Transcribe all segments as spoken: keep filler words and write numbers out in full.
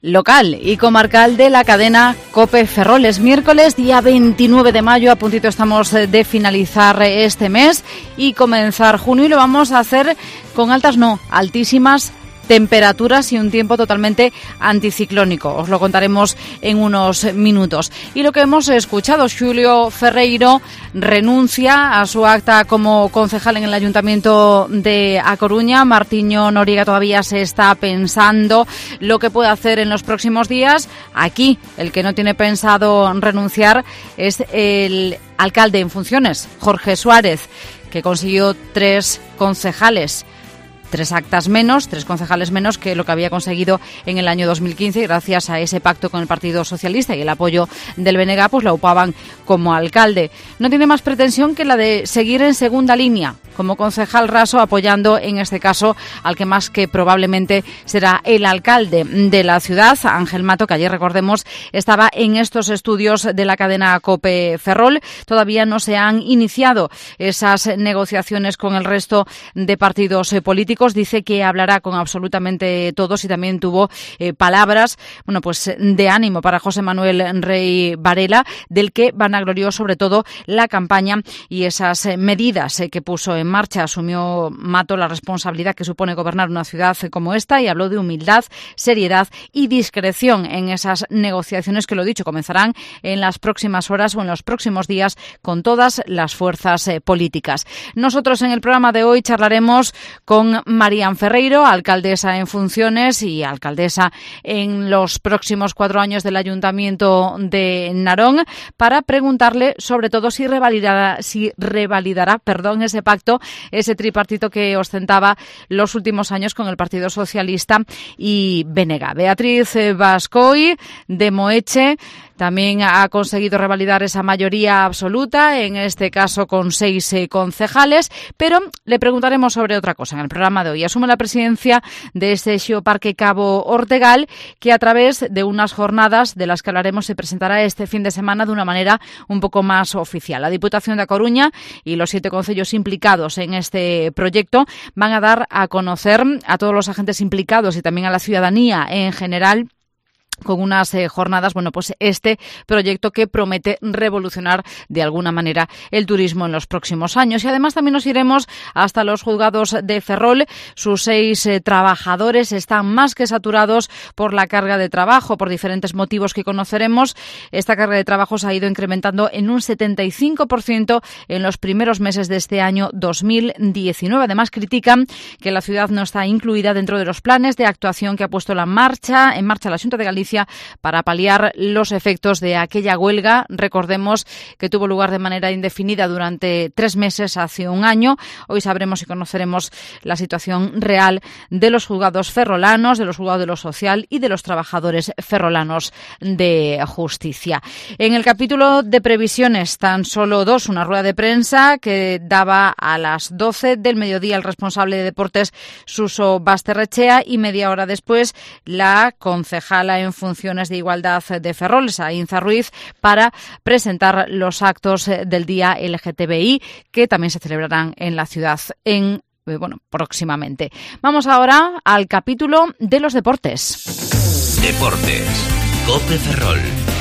local y comarcal de la cadena COPE Ferrol. Es miércoles, día veintinueve de mayo, a puntito estamos de finalizar este mes y comenzar junio, y lo vamos a hacer con altas, no, altísimas temperaturas y un tiempo totalmente anticiclónico. Os lo contaremos en unos minutos. Y lo que hemos escuchado, Xulio Ferreiro renuncia a su acta como concejal en el Ayuntamiento de A Coruña. Martiño Noriega todavía se está pensando lo que puede hacer en los próximos días. Aquí, el que no tiene pensado renunciar es el alcalde en funciones, Jorge Suárez, que consiguió tres concejales. Tres actas menos, tres concejales menos que lo que había conseguido en el año dos mil quince, y gracias a ese pacto con el Partido Socialista y el apoyo del B N G, pues lo upaban como alcalde. No tiene más pretensión que la de seguir en segunda línea como concejal raso, apoyando en este caso al que más que probablemente será el alcalde de la ciudad, Ángel Mato, que ayer, recordemos, estaba en estos estudios de la cadena COPE Ferrol. Todavía no se han iniciado esas negociaciones con el resto de partidos políticos. Dice que hablará con absolutamente todos y también tuvo eh, palabras, bueno, pues de ánimo para José Manuel Rey Varela, del que vanaglorió sobre todo la campaña y esas eh, medidas eh, que puso en marcha. Asumió Mato la responsabilidad que supone gobernar una ciudad como esta y habló de humildad, seriedad y discreción en esas negociaciones que, lo dicho, comenzarán en las próximas horas o en los próximos días con todas las fuerzas eh, políticas. Nosotros en el programa de hoy charlaremos con Marían Ferreiro, alcaldesa en funciones y alcaldesa en los próximos cuatro años del Ayuntamiento de Narón, para preguntarle sobre todo si revalidará, si revalidará, perdón, ese pacto, ese tripartito que ostentaba los últimos años con el Partido Socialista y B N G. Beatriz Bascoy, de Moeche, también ha conseguido revalidar esa mayoría absoluta, en este caso con seis eh, concejales, pero le preguntaremos sobre otra cosa en el programa de hoy. Asume la presidencia de este Xeoparque Cabo Ortegal, que a través de unas jornadas de las que hablaremos se presentará este fin de semana de una manera un poco más oficial. La Diputación de A Coruña y los siete concellos implicados en este proyecto van a dar a conocer a todos los agentes implicados y también a la ciudadanía en general, con unas eh, jornadas, bueno, pues este proyecto que promete revolucionar de alguna manera el turismo en los próximos años. Y además también nos iremos hasta los juzgados de Ferrol. Sus seis eh, trabajadores están más que saturados por la carga de trabajo, por diferentes motivos que conoceremos. Esta carga de trabajo se ha ido incrementando en un setenta y cinco por ciento en los primeros meses de este año dos mil diecinueve. Además, critican que la ciudad no está incluida dentro de los planes de actuación que ha puesto la marcha, en marcha la Xunta de Galicia para paliar los efectos de aquella huelga. Recordemos que tuvo lugar de manera indefinida durante tres meses hace un año. Hoy sabremos y conoceremos la situación real de los juzgados ferrolanos, de los juzgados de lo social y de los trabajadores ferrolanos de justicia. En el capítulo de previsiones, tan solo dos, una rueda de prensa que daba a las doce del mediodía el responsable de deportes, Suso Basterrechea, y media hora después la concejala en funciones de igualdad de Ferrol, Saínza Ruiz, para presentar los actos del Día L G T B I, que también se celebrarán en la ciudad en bueno, próximamente. Vamos ahora al capítulo de los deportes. Deportes. COPE Ferrol.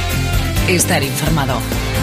Estar informado.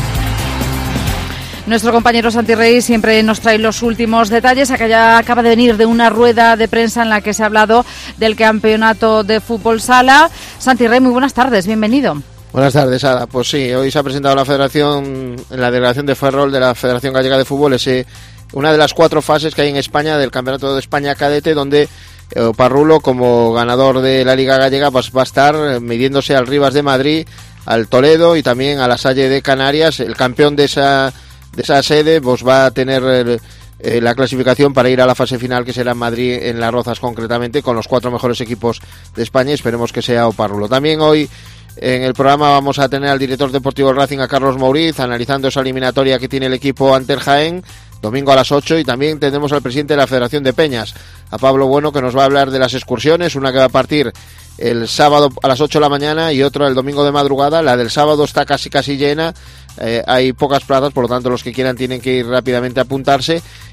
Nuestro compañero Santi Rey siempre nos trae los últimos detalles. Acá acaba de venir de una rueda de prensa en la que se ha hablado del campeonato de fútbol sala. Santi Rey, muy buenas tardes, bienvenido. Buenas tardes, Ada. Pues sí, hoy se ha presentado la Federación, en la delegación de Ferrol de la Federación Gallega de Fútbol, ese, una de las cuatro fases que hay en España del Campeonato de España Cadete, donde Oparrulo, como ganador de la Liga Gallega, pues va a estar midiéndose al Rivas de Madrid, al Toledo y también a la Salle de Canarias. El campeón de esa de esa sede pues va a tener el, eh, la clasificación para ir a la fase final, que será en Madrid, en Las Rozas concretamente, con los cuatro mejores equipos de España, y esperemos que sea Oparrulo. También hoy en el programa vamos a tener al director deportivo del Racing, a Carlos Mouriz, analizando esa eliminatoria que tiene el equipo ante el Jaén, domingo a las ocho, y también tendremos al presidente de la Federación de Peñas, a Pablo Bueno, que nos va a hablar de las excursiones, una que va a partir el sábado a las ocho de la mañana y otra el domingo de madrugada. La del sábado está casi casi llena, eh, hay pocas plazas, por lo tanto los que quieran tienen que ir rápidamente a apuntarse,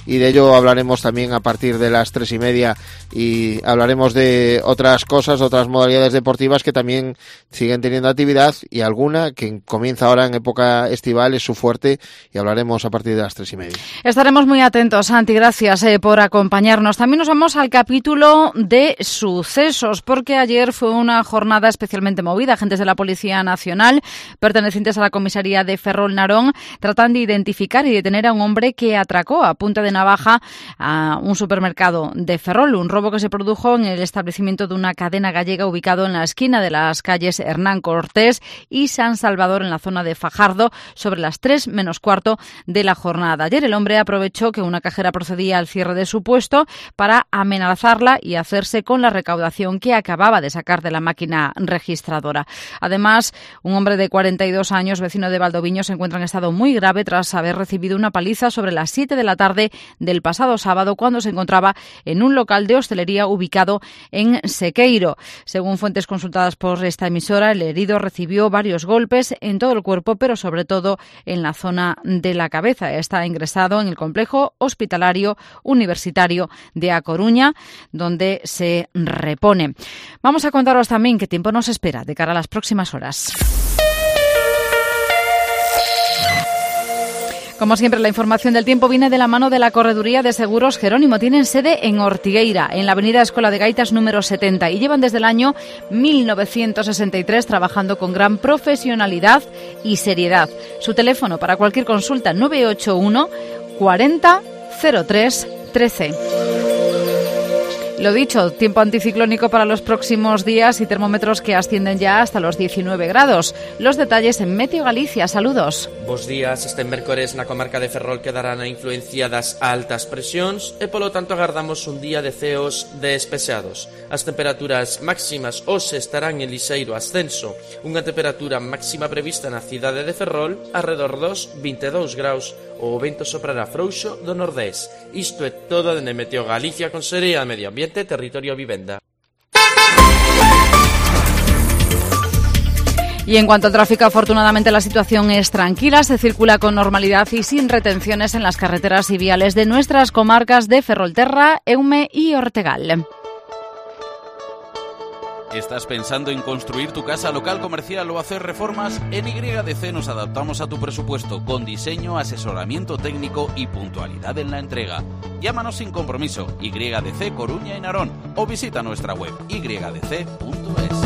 y de ello hablaremos también a partir de las tres y media, y hablaremos de otras cosas, otras modalidades deportivas que también siguen teniendo actividad, y alguna que comienza ahora en época estival es su fuerte, y hablaremos a partir de las tres y media. Estaremos muy atentos, Santi, gracias eh, por acompañarnos. También nos vamos al capítulo de sucesos, porque ayer fue una jornada especialmente movida. Agentes de la Policía Nacional, pertenecientes a la comisaría de Ferrol Narón, tratan de identificar y detener a un hombre que atracó a punta de navaja a un supermercado de Ferrol, un robo que se produjo en el establecimiento de una cadena gallega ubicado en la esquina de las calles Hernán Cortés y San Salvador, en la zona de Fajardo, sobre las tres menos cuarto de la jornada. Ayer el hombre aprovechó que una cajera procedía al cierre de su puesto para amenazarla y hacerse con la recaudación que acababa de sacar de la máquina registradora. Además, un hombre de cuarenta y dos años, vecino de Valdoviño, se encuentra en estado muy grave tras haber recibido una paliza sobre las siete de la tarde del pasado sábado, cuando se encontraba en un local de hostelería ubicado en Sequeiro. Según fuentes consultadas por esta emisora, el herido recibió varios golpes en todo el cuerpo, pero sobre todo en la zona de la cabeza. Está ingresado en el complejo hospitalario universitario de A Coruña, donde se repone. Vamos a contaros también qué tiempo nos espera de cara a las próximas horas. Como siempre, la información del tiempo viene de la mano de la Correduría de Seguros Jerónimo. Tienen sede en Ortigueira, en la avenida Escola de Gaitas número setenta, y llevan desde el año mil novecientos sesenta y tres trabajando con gran profesionalidad y seriedad. Su teléfono para cualquier consulta, nueve ocho uno cuarenta cero tres trece. Lo dicho, tiempo anticiclónico para los próximos días y termómetros que ascienden ya hasta los diecinueve grados. Los detalles en Meteo Galicia. Saludos. Bos días. Este mércores na comarca de Ferrol quedarán a influencia das altas presións e, polo tanto, agardamos un día de ceos despexados. As temperaturas máximas hoxe estarán en lixeiro ascenso. Unha temperatura máxima prevista na cidade de Ferrol arredor dos vinte e dous graus. O vento soprará frouxo do nordés. Isto é todo de Meteo Galicia, Consellería de Medio Ambiente, Territorio e Vivenda. Y en cuanto al tráfico, afortunadamente la situación es tranquila, se circula con normalidad y sin retenciones en las carreteras y viales de nuestras comarcas de Ferrolterra, Eume y Ortegal. ¿Estás pensando en construir tu casa local, comercial o hacer reformas? En Y D C nos adaptamos a tu presupuesto con diseño, asesoramiento técnico y puntualidad en la entrega. Llámanos sin compromiso, Y D C Coruña y Narón, o visita nuestra web y d c punto es.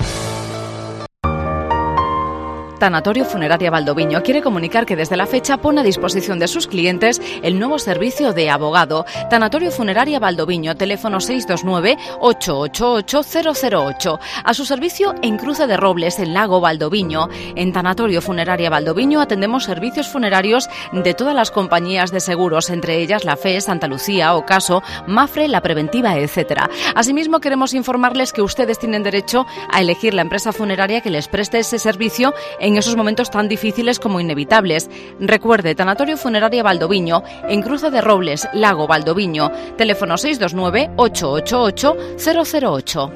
Tanatorio Funeraria Valdoviño quiere comunicar que desde la fecha pone a disposición de sus clientes el nuevo servicio de abogado. Tanatorio Funeraria Valdoviño, teléfono seis dos nueve ocho ocho ocho cero cero ocho. A su servicio en Cruce de Robles, en Lago Valdoviño. En Tanatorio Funeraria Valdoviño atendemos servicios funerarios de todas las compañías de seguros, entre ellas la F E, Santa Lucía, Ocaso, Mafre, La Preventiva, etcétera. Asimismo, queremos informarles que ustedes tienen derecho a elegir la empresa funeraria que les preste ese servicio en esos momentos tan difíciles como inevitables. Recuerde, Tanatorio Funeraria Valdoviño, en Cruce de Robles, Lago Valdoviño, teléfono seis dos nueve ocho ocho ocho cero cero ocho.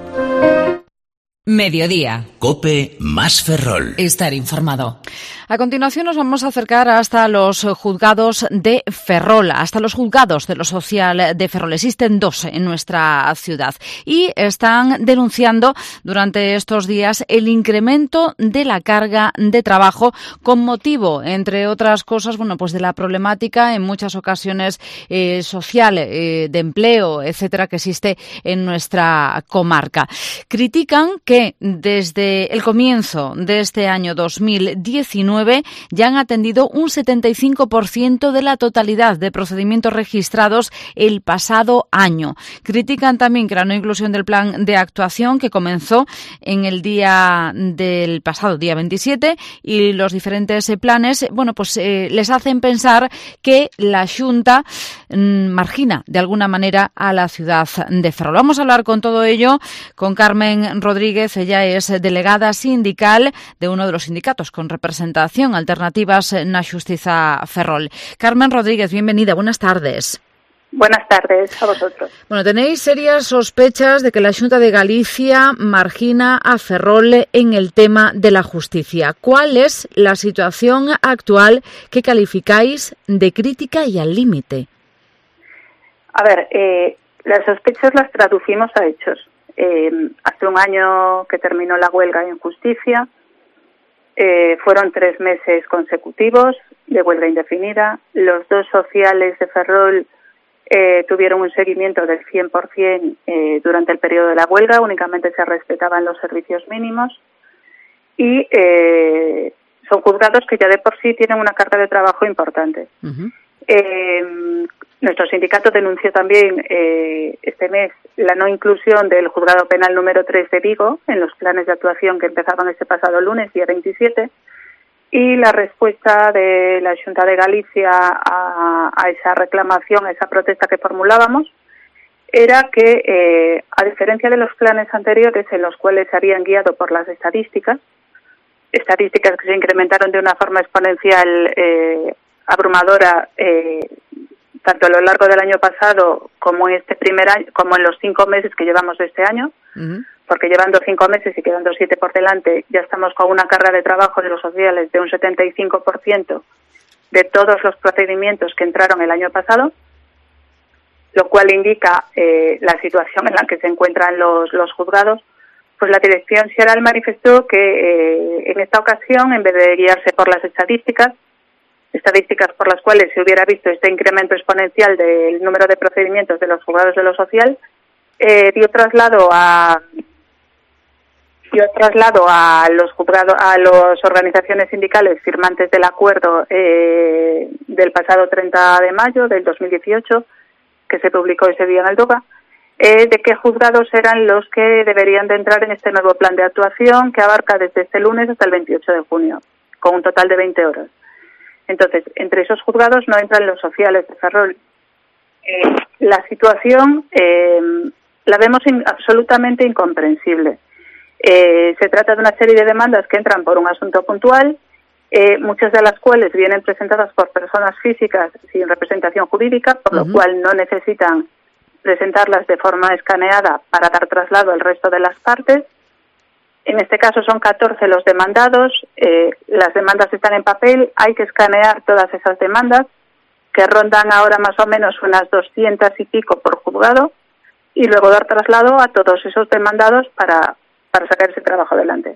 Mediodía. COPE más Ferrol. Estar informado. A continuación nos vamos a acercar hasta los juzgados de Ferrol, hasta los juzgados de lo social de Ferrol. Existen dos en nuestra ciudad y están denunciando durante estos días el incremento de la carga de trabajo con motivo, entre otras cosas, bueno, pues de la problemática en muchas ocasiones eh, social, eh, de empleo, etcétera, que existe en nuestra comarca. Critican que desde el comienzo de este año dos mil diecinueve ya han atendido un setenta y cinco por ciento de la totalidad de procedimientos registrados el pasado año. Critican también que la no inclusión del plan de actuación que comenzó en el día del pasado día veintisiete y los diferentes planes, bueno, pues eh, les hacen pensar que la Xunta mmm, margina de alguna manera a la ciudad de Ferrol. Vamos a hablar con todo ello con Carmen Rodríguez. Ella es delegada sindical de uno de los sindicatos con representación Alternativas na Xustiza Ferrol. Carmen Rodríguez, bienvenida, buenas tardes. Buenas tardes a vosotros. Bueno, tenéis serias sospechas de que la Xunta de Galicia margina a Ferrol en el tema de la justicia. ¿Cuál es la situación actual que calificáis de crítica y al límite? A ver, eh, las sospechas las traducimos a hechos. Eh, hace un año que terminó la huelga en justicia, eh, fueron tres meses consecutivos de huelga indefinida. Los dos sociales de Ferrol eh, tuvieron un seguimiento del cien por ciento eh, durante el periodo de la huelga, únicamente se respetaban los servicios mínimos y eh, son juzgados que ya de por sí tienen una carga de trabajo importante. Uh-huh. Eh, nuestro sindicato denunció también eh, este mes la no inclusión del juzgado penal número tres de Vigo en los planes de actuación que empezaban este pasado lunes, día veintisiete, y la respuesta de la Xunta de Galicia a, a esa reclamación, a esa protesta que formulábamos, era que, eh, a diferencia de los planes anteriores en los cuales se habían guiado por las estadísticas, estadísticas que se incrementaron de una forma exponencial eh, abrumadora, eh, tanto a lo largo del año pasado como en este primer año, como en los cinco meses que llevamos de este año, uh-huh. porque llevando cinco meses y quedando siete por delante, ya estamos con una carga de trabajo de los sociales de un setenta y cinco por ciento de todos los procedimientos que entraron el año pasado, lo cual indica eh, la situación en la que se encuentran los, los juzgados. Pues la Dirección Xeral manifestó que eh, en esta ocasión, en vez de guiarse por las estadísticas, estadísticas por las cuales se hubiera visto este incremento exponencial del número de procedimientos de los juzgados de lo social, eh, dio traslado a dio traslado a los juzgados, a las organizaciones sindicales firmantes del acuerdo eh, del pasado treinta de mayo del dos mil dieciocho, que se publicó ese día en el DOGA, eh, de qué juzgados eran los que deberían de entrar en este nuevo plan de actuación que abarca desde este lunes hasta el veintiocho de junio, con un total de veinte horas. Entonces, entre esos juzgados no entran los sociales de Ferrol. Eh, la situación eh, la vemos in, absolutamente incomprensible. Eh, se trata de una serie de demandas que entran por un asunto puntual, eh, muchas de las cuales vienen presentadas por personas físicas sin representación jurídica, por uh-huh. lo cual no necesitan presentarlas de forma escaneada para dar traslado al resto de las partes. En este caso son catorce los demandados, eh, las demandas están en papel, hay que escanear todas esas demandas, que rondan ahora más o menos unas doscientas y pico por juzgado, y luego dar traslado a todos esos demandados para, para sacar ese trabajo adelante.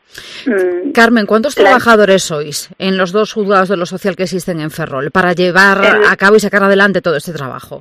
Mm, Carmen, ¿cuántos la... trabajadores sois en los dos juzgados de lo social que existen en Ferrol para llevar El... a cabo y sacar adelante todo este trabajo?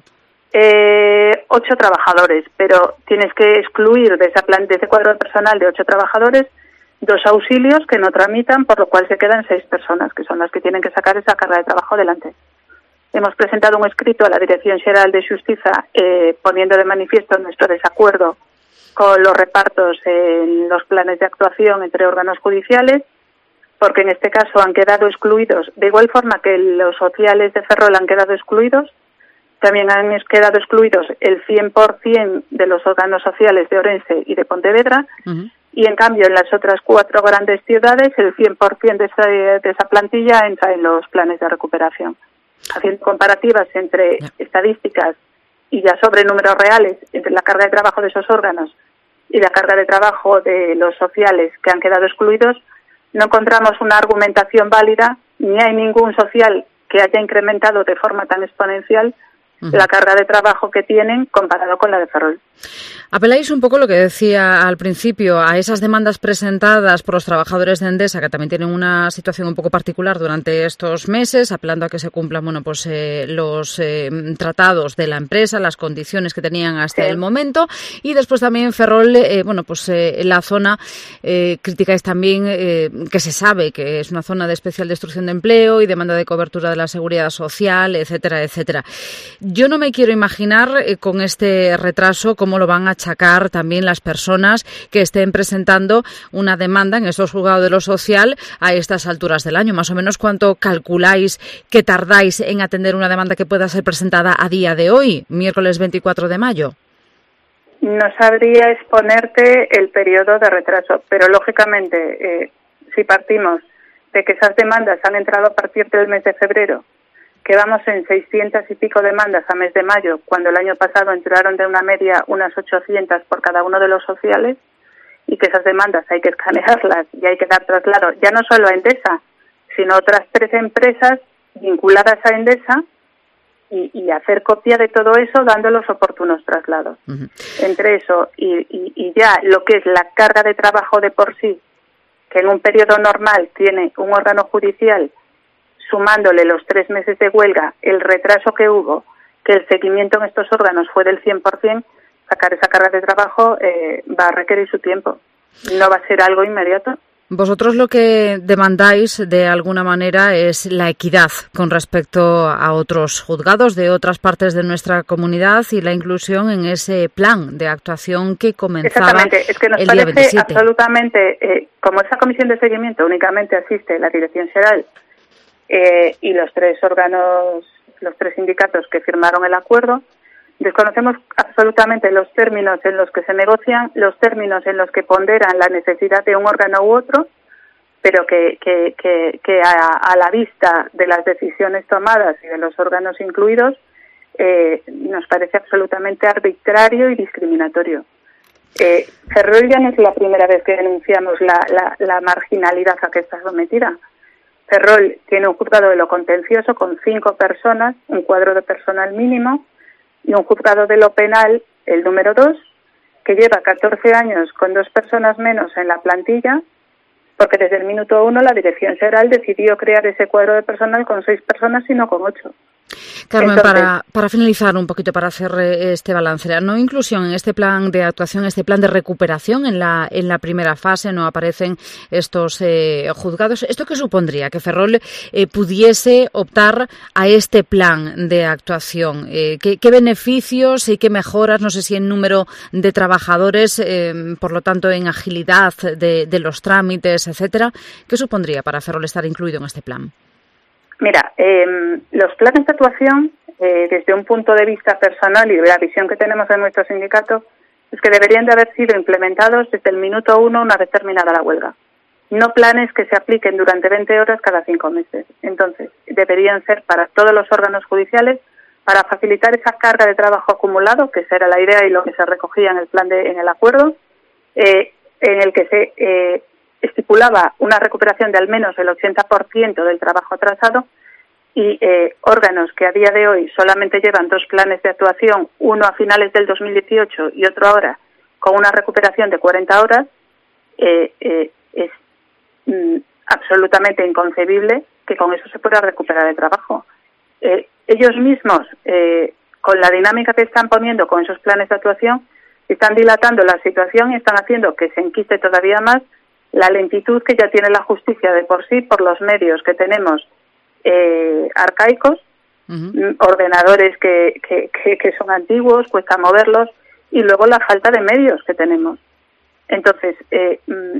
Eh, ocho trabajadores, pero tienes que excluir de, esa plan, de ese cuadro de personal de ocho trabajadores dos auxilios que no tramitan, por lo cual se quedan seis personas, que son las que tienen que sacar esa carga de trabajo adelante. Hemos presentado un escrito a la Dirección Xeral de Xustiza eh, poniendo de manifiesto nuestro desacuerdo con los repartos en los planes de actuación entre órganos judiciales, porque en este caso han quedado excluidos, de igual forma que los sociales de Ferrol han quedado excluidos. También han quedado excluidos el cien por ciento de los órganos sociales de Orense y de Pontevedra, uh-huh. y en cambio en las otras cuatro grandes ciudades el cien por ciento de esa, de esa plantilla entra en los planes de recuperación. Haciendo comparativas entre yeah. estadísticas y ya sobre números reales, entre la carga de trabajo de esos órganos y la carga de trabajo de los sociales que han quedado excluidos, no encontramos una argumentación válida, ni hay ningún social que haya incrementado de forma tan exponencial la carga de trabajo que tienen comparado con la de Ferrol. Apeláis un poco lo que decía al principio, a esas demandas presentadas por los trabajadores de Endesa, que también tienen una situación un poco particular durante estos meses, apelando a que se cumplan bueno, pues, eh, los eh, tratados de la empresa, las condiciones que tenían hasta sí. el momento, y después también Ferrol, eh, bueno, pues eh, la zona eh, criticáis también eh, que se sabe que es una zona de especial destrucción de empleo y demanda de cobertura de la seguridad social, etcétera, etcétera. Yo no me quiero imaginar eh, con este retraso cómo lo van a achacar también las personas que estén presentando una demanda en estos juzgados de lo social a estas alturas del año. Más o menos, ¿cuánto calculáis que tardáis en atender una demanda que pueda ser presentada a día de hoy, miércoles veinticuatro de mayo? No sabría exponerte el periodo de retraso, pero lógicamente, eh, si partimos de que esas demandas han entrado a partir del mes de febrero, que vamos en seiscientas y pico demandas a mes de mayo, cuando el año pasado entraron de una media unas ochocientas por cada uno de los sociales, y que esas demandas hay que escanearlas y hay que dar traslado, ya no solo a Endesa, sino a otras tres empresas vinculadas a Endesa, y, y hacer copia de todo eso dando los oportunos traslados. Uh-huh. Entre eso y, y, y ya lo que es la carga de trabajo de por sí, que en un periodo normal tiene un órgano judicial, sumándole los tres meses de huelga, el retraso que hubo, que el seguimiento en estos órganos fue del cien por ciento, sacar esa carga de trabajo eh, va a requerir su tiempo. No va a ser algo inmediato. Vosotros lo que demandáis de alguna manera es la equidad con respecto a otros juzgados de otras partes de nuestra comunidad y la inclusión en ese plan de actuación que comenzaba Exactamente. Es que nos el parece día veintisiete. Absolutamente, eh, como esa comisión de seguimiento únicamente asiste la Dirección Xeral eh, y los tres órganos, los tres sindicatos que firmaron el acuerdo, desconocemos absolutamente los términos en los que se negocian, los términos en los que ponderan la necesidad de un órgano u otro, pero que, que, que, que a, a la vista de las decisiones tomadas y de los órganos incluidos, eh, nos parece absolutamente arbitrario y discriminatorio. Eh, Ferrol ya no es la primera vez que denunciamos la, la, la marginalidad a que está sometida. Ferrol tiene un juzgado de lo contencioso con cinco personas, un cuadro de personal mínimo, y un juzgado de lo penal, el número dos, que lleva catorce años con dos personas menos en la plantilla, porque desde el minuto uno la Dirección Xeral decidió crear ese cuadro de personal con seis personas y no con ocho. Carmen, Entonces, para, para finalizar un poquito, para hacer este balance, la no inclusión en este plan de actuación, este plan de recuperación en la en la primera fase, no aparecen estos eh, juzgados. ¿Esto qué supondría? Que Ferrol eh, pudiese optar a este plan de actuación. Eh, ¿qué, ¿Qué beneficios y qué mejoras, no sé si en número de trabajadores, eh, por lo tanto en agilidad de, de los trámites, etcétera? ¿Qué supondría para Ferrol estar incluido en este plan? Mira, eh, los planes de actuación, eh, desde un punto de vista personal y de la visión que tenemos en nuestro sindicato, es que deberían de haber sido implementados desde el minuto uno una vez terminada la huelga. No planes que se apliquen durante veinte horas cada cinco meses. Entonces, deberían ser para todos los órganos judiciales para facilitar esa carga de trabajo acumulado, que esa era la idea y lo que se recogía en el plan de, en el acuerdo, eh, en el que se eh, estipulaba una recuperación de al menos el ochenta por ciento del trabajo atrasado y eh, órganos que a día de hoy solamente llevan dos planes de actuación, uno a finales del dos mil dieciocho y otro ahora, con una recuperación de cuarenta horas, eh, eh, es mm, absolutamente inconcebible que con eso se pueda recuperar el trabajo. Eh, ellos mismos, eh, con la dinámica que están poniendo con esos planes de actuación, están dilatando la situación y están haciendo que se enquiste todavía más la lentitud que ya tiene la justicia de por sí por los medios que tenemos eh, arcaicos, uh-huh. ordenadores que, que, que, que son antiguos, cuesta moverlos, y luego la falta de medios que tenemos. Entonces, eh,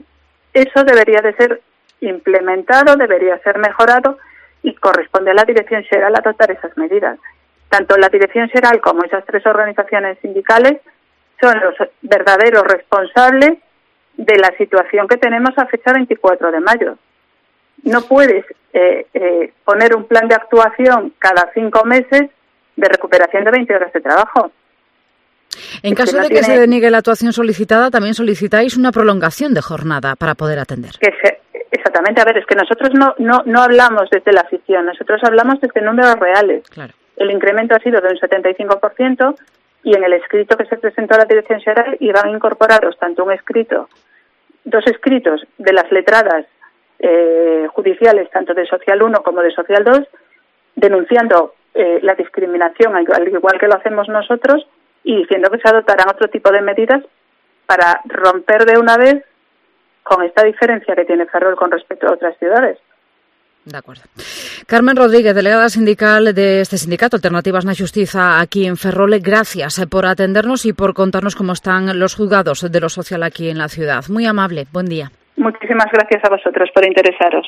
eso debería de ser implementado, debería ser mejorado y corresponde a la Dirección Xeral adoptar esas medidas. Tanto la Dirección Xeral como esas tres organizaciones sindicales son los verdaderos responsables de la situación que tenemos a fecha veinticuatro de mayo. No puedes eh, eh, poner un plan de actuación cada cinco meses de recuperación de veinte horas de trabajo. En es caso que no de que tiene... se deniegue la actuación solicitada, también solicitáis una prolongación de jornada para poder atender. Que se... Exactamente. A ver, es que nosotros no, no, no hablamos desde la afición, nosotros hablamos desde números reales. Claro. El incremento ha sido de un setenta y cinco por ciento y en el escrito que se presentó a la Dirección Xeral iban incorporados tanto un escrito, dos escritos de las letradas eh, judiciales, tanto de Social uno como de Social dos, denunciando eh, la discriminación, al igual que lo hacemos nosotros, y diciendo que se adoptarán otro tipo de medidas para romper de una vez con esta diferencia que tiene Ferrol con respecto a otras ciudades. De acuerdo. Carmen Rodríguez, delegada sindical de este sindicato, Alternativas na Xustiza, aquí en Ferrol, gracias por atendernos y por contarnos cómo están los juzgados de lo social aquí en la ciudad. Muy amable, buen día. Muchísimas gracias a vosotros por interesaros.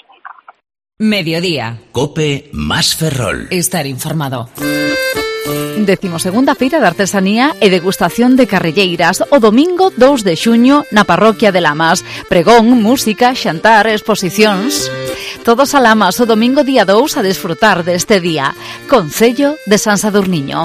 Mediodía. COPE más Ferrol. Estar informado. Decimosegunda feira de artesanía e degustación de carrilleiras o domingo dous de xuño na parroquia de Lamas. Pregón, música, xantar, exposicións. Todos a Lamas o domingo día dous a desfrutar deste día. Concello de San Sadurniño.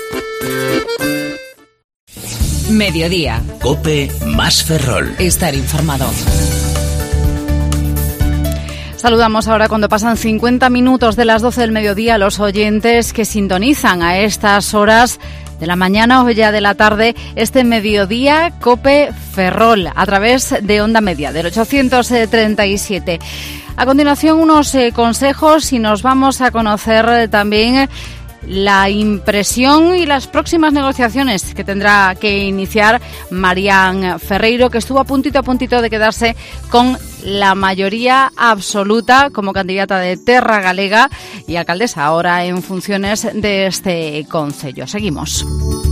Mediodía. COPE más Ferrol. Estar informado. Saludamos ahora cuando pasan cincuenta minutos de las doce del mediodía a los oyentes que sintonizan a estas horas de la mañana o ya de la tarde este mediodía COPE Ferrol a través de Onda Media del ochocientos treinta y siete. A continuación unos eh, consejos y nos vamos a conocer también la impresión y las próximas negociaciones que tendrá que iniciar Marián Ferreiro, que estuvo a puntito a puntito de quedarse con la mayoría absoluta como candidata de Terra Galega y alcaldesa ahora en funciones de este concello. Seguimos.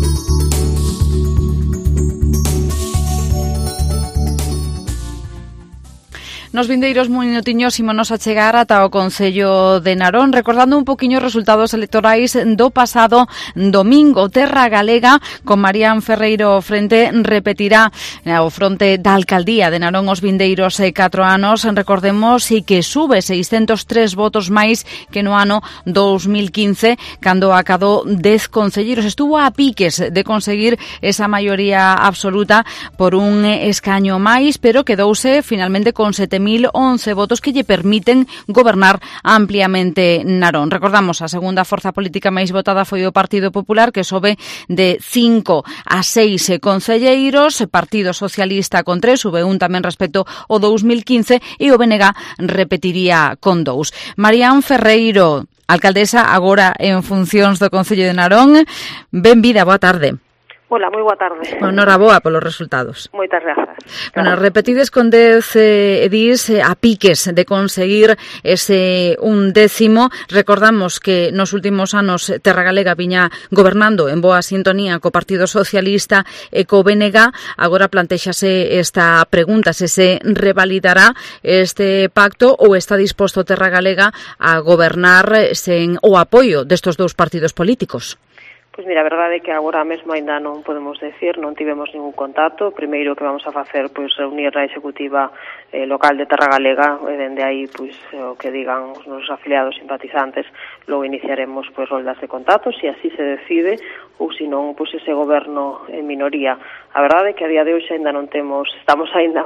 Nos vindeiros minutiños ímonos a chegar ata o Concello de Narón, recordando un poquinho os resultados electorais do pasado domingo. Terra Galega, con Marián Ferreiro frente, repetirá ao fronte da alcaldía de Narón os vindeiros catro anos. Recordemos e que sube seiscentos tres votos máis que no ano dos mil quince, cando acadou dez concelleiros. Estuvo a piques de conseguir esa maioría absoluta por un escaño máis, pero quedouse finalmente con sete mil once votos que lle permiten gobernar ampliamente Narón. Recordamos, a segunda forza política máis votada foi o Partido Popular, que sobe de cinco a seis concelleiros, Partido Socialista con tres, sube un tamén respecto ao dos mil quince, e o B N G repetiría con dous. Marián Ferreiro, alcaldesa agora en funcións do Concello de Narón, benvida, boa tarde. Hola, moi boa tarde. Honoraboa polos resultados. Moitas grazas. Bueno, repetides con dez eh, edís eh, a piques de conseguir ese un décimo. Recordamos que nos últimos anos Terra Galega viña gobernando en boa sintonía co Partido Socialista e co B N G. Agora plantéxase esta pregunta, se se revalidará este pacto ou está disposto Terra Galega a gobernar sen o apoio destes dous partidos políticos. Pois mira, a verdade é que agora mesmo ainda non podemos decir, non tivemos ningún contacto. Primeiro que vamos a facer, pois, reunir a executiva eh, local de Terra Galega, e dende aí, pois, o que digan os nosos afiliados simpatizantes, logo iniciaremos, pois, roldas de contactos, se así se decide, ou se non, pois, ese goberno en minoría. A verdade é que a día de hoxe ainda non temos, estamos ainda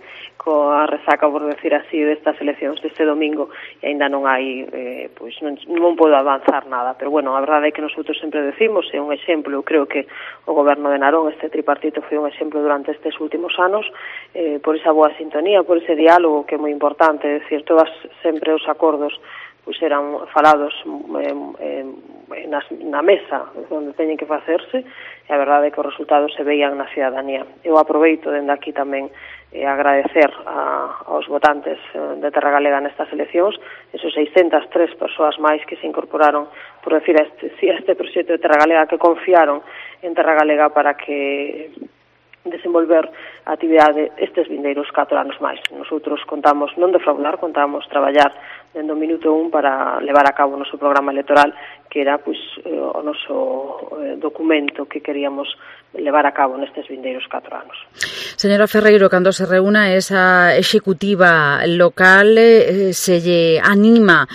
coa resaca, por decir así, destas eleccións deste domingo, e ainda non hai, eh, pois, non, non podo avanzar nada, pero bueno, a verdade é que nosotros sempre decimos, é un exemplo, eu creo que o goberno de Narón, este tripartito, foi un exemplo durante estes últimos anos, eh, por esa boa sintonía, por ese diálogo que é moi importante, é dicir, todas sempre os acordos pois eran falados eh, eh, nas, na mesa onde teñen que facerse, e a verdade é que os resultados se veían na cidadanía. Eu aproveito dende aquí tamén eh, agradecer a, aos votantes de Terra Galega nestas eleccións, esos seiscentas tres persoas máis que se incorporaron, por decir, a este, a este proxecto de Terra Galega, que confiaron en Terra Galega para que desenvolver a actividade estes vindeiros catro anos máis. Nosotros contamos non defraudar, contamos traballar dende o minuto un para levar a cabo o noso programa electoral, que era pois, o noso documento que queríamos levar a cabo nestes vindeiros catro anos. Señora Ferreiro, cando se reúna esa executiva local, eh, se lle anima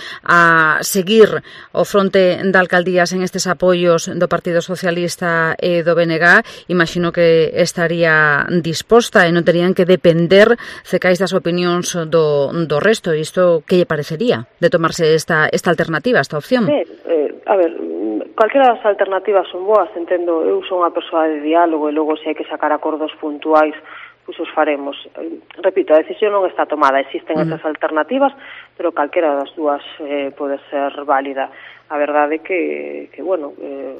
a seguir o fronte da alcaldías en estes apoios do Partido Socialista e do B N G, imagino que estaría disposta e non terían que depender cecais das opinións do, do resto. Isto que lle parecería de tomarse esta, esta alternativa, esta opción? Eh, eh, a ver, calquera das alternativas son boas, entendo, eu son unha persoa de diálogo e logo se hai que sacar acordos puntuais, pois os faremos. Repito, a decisión non está tomada, existen uh-huh. esas alternativas, pero calquera das dúas eh, pode ser válida. A verdade é que, que bueno,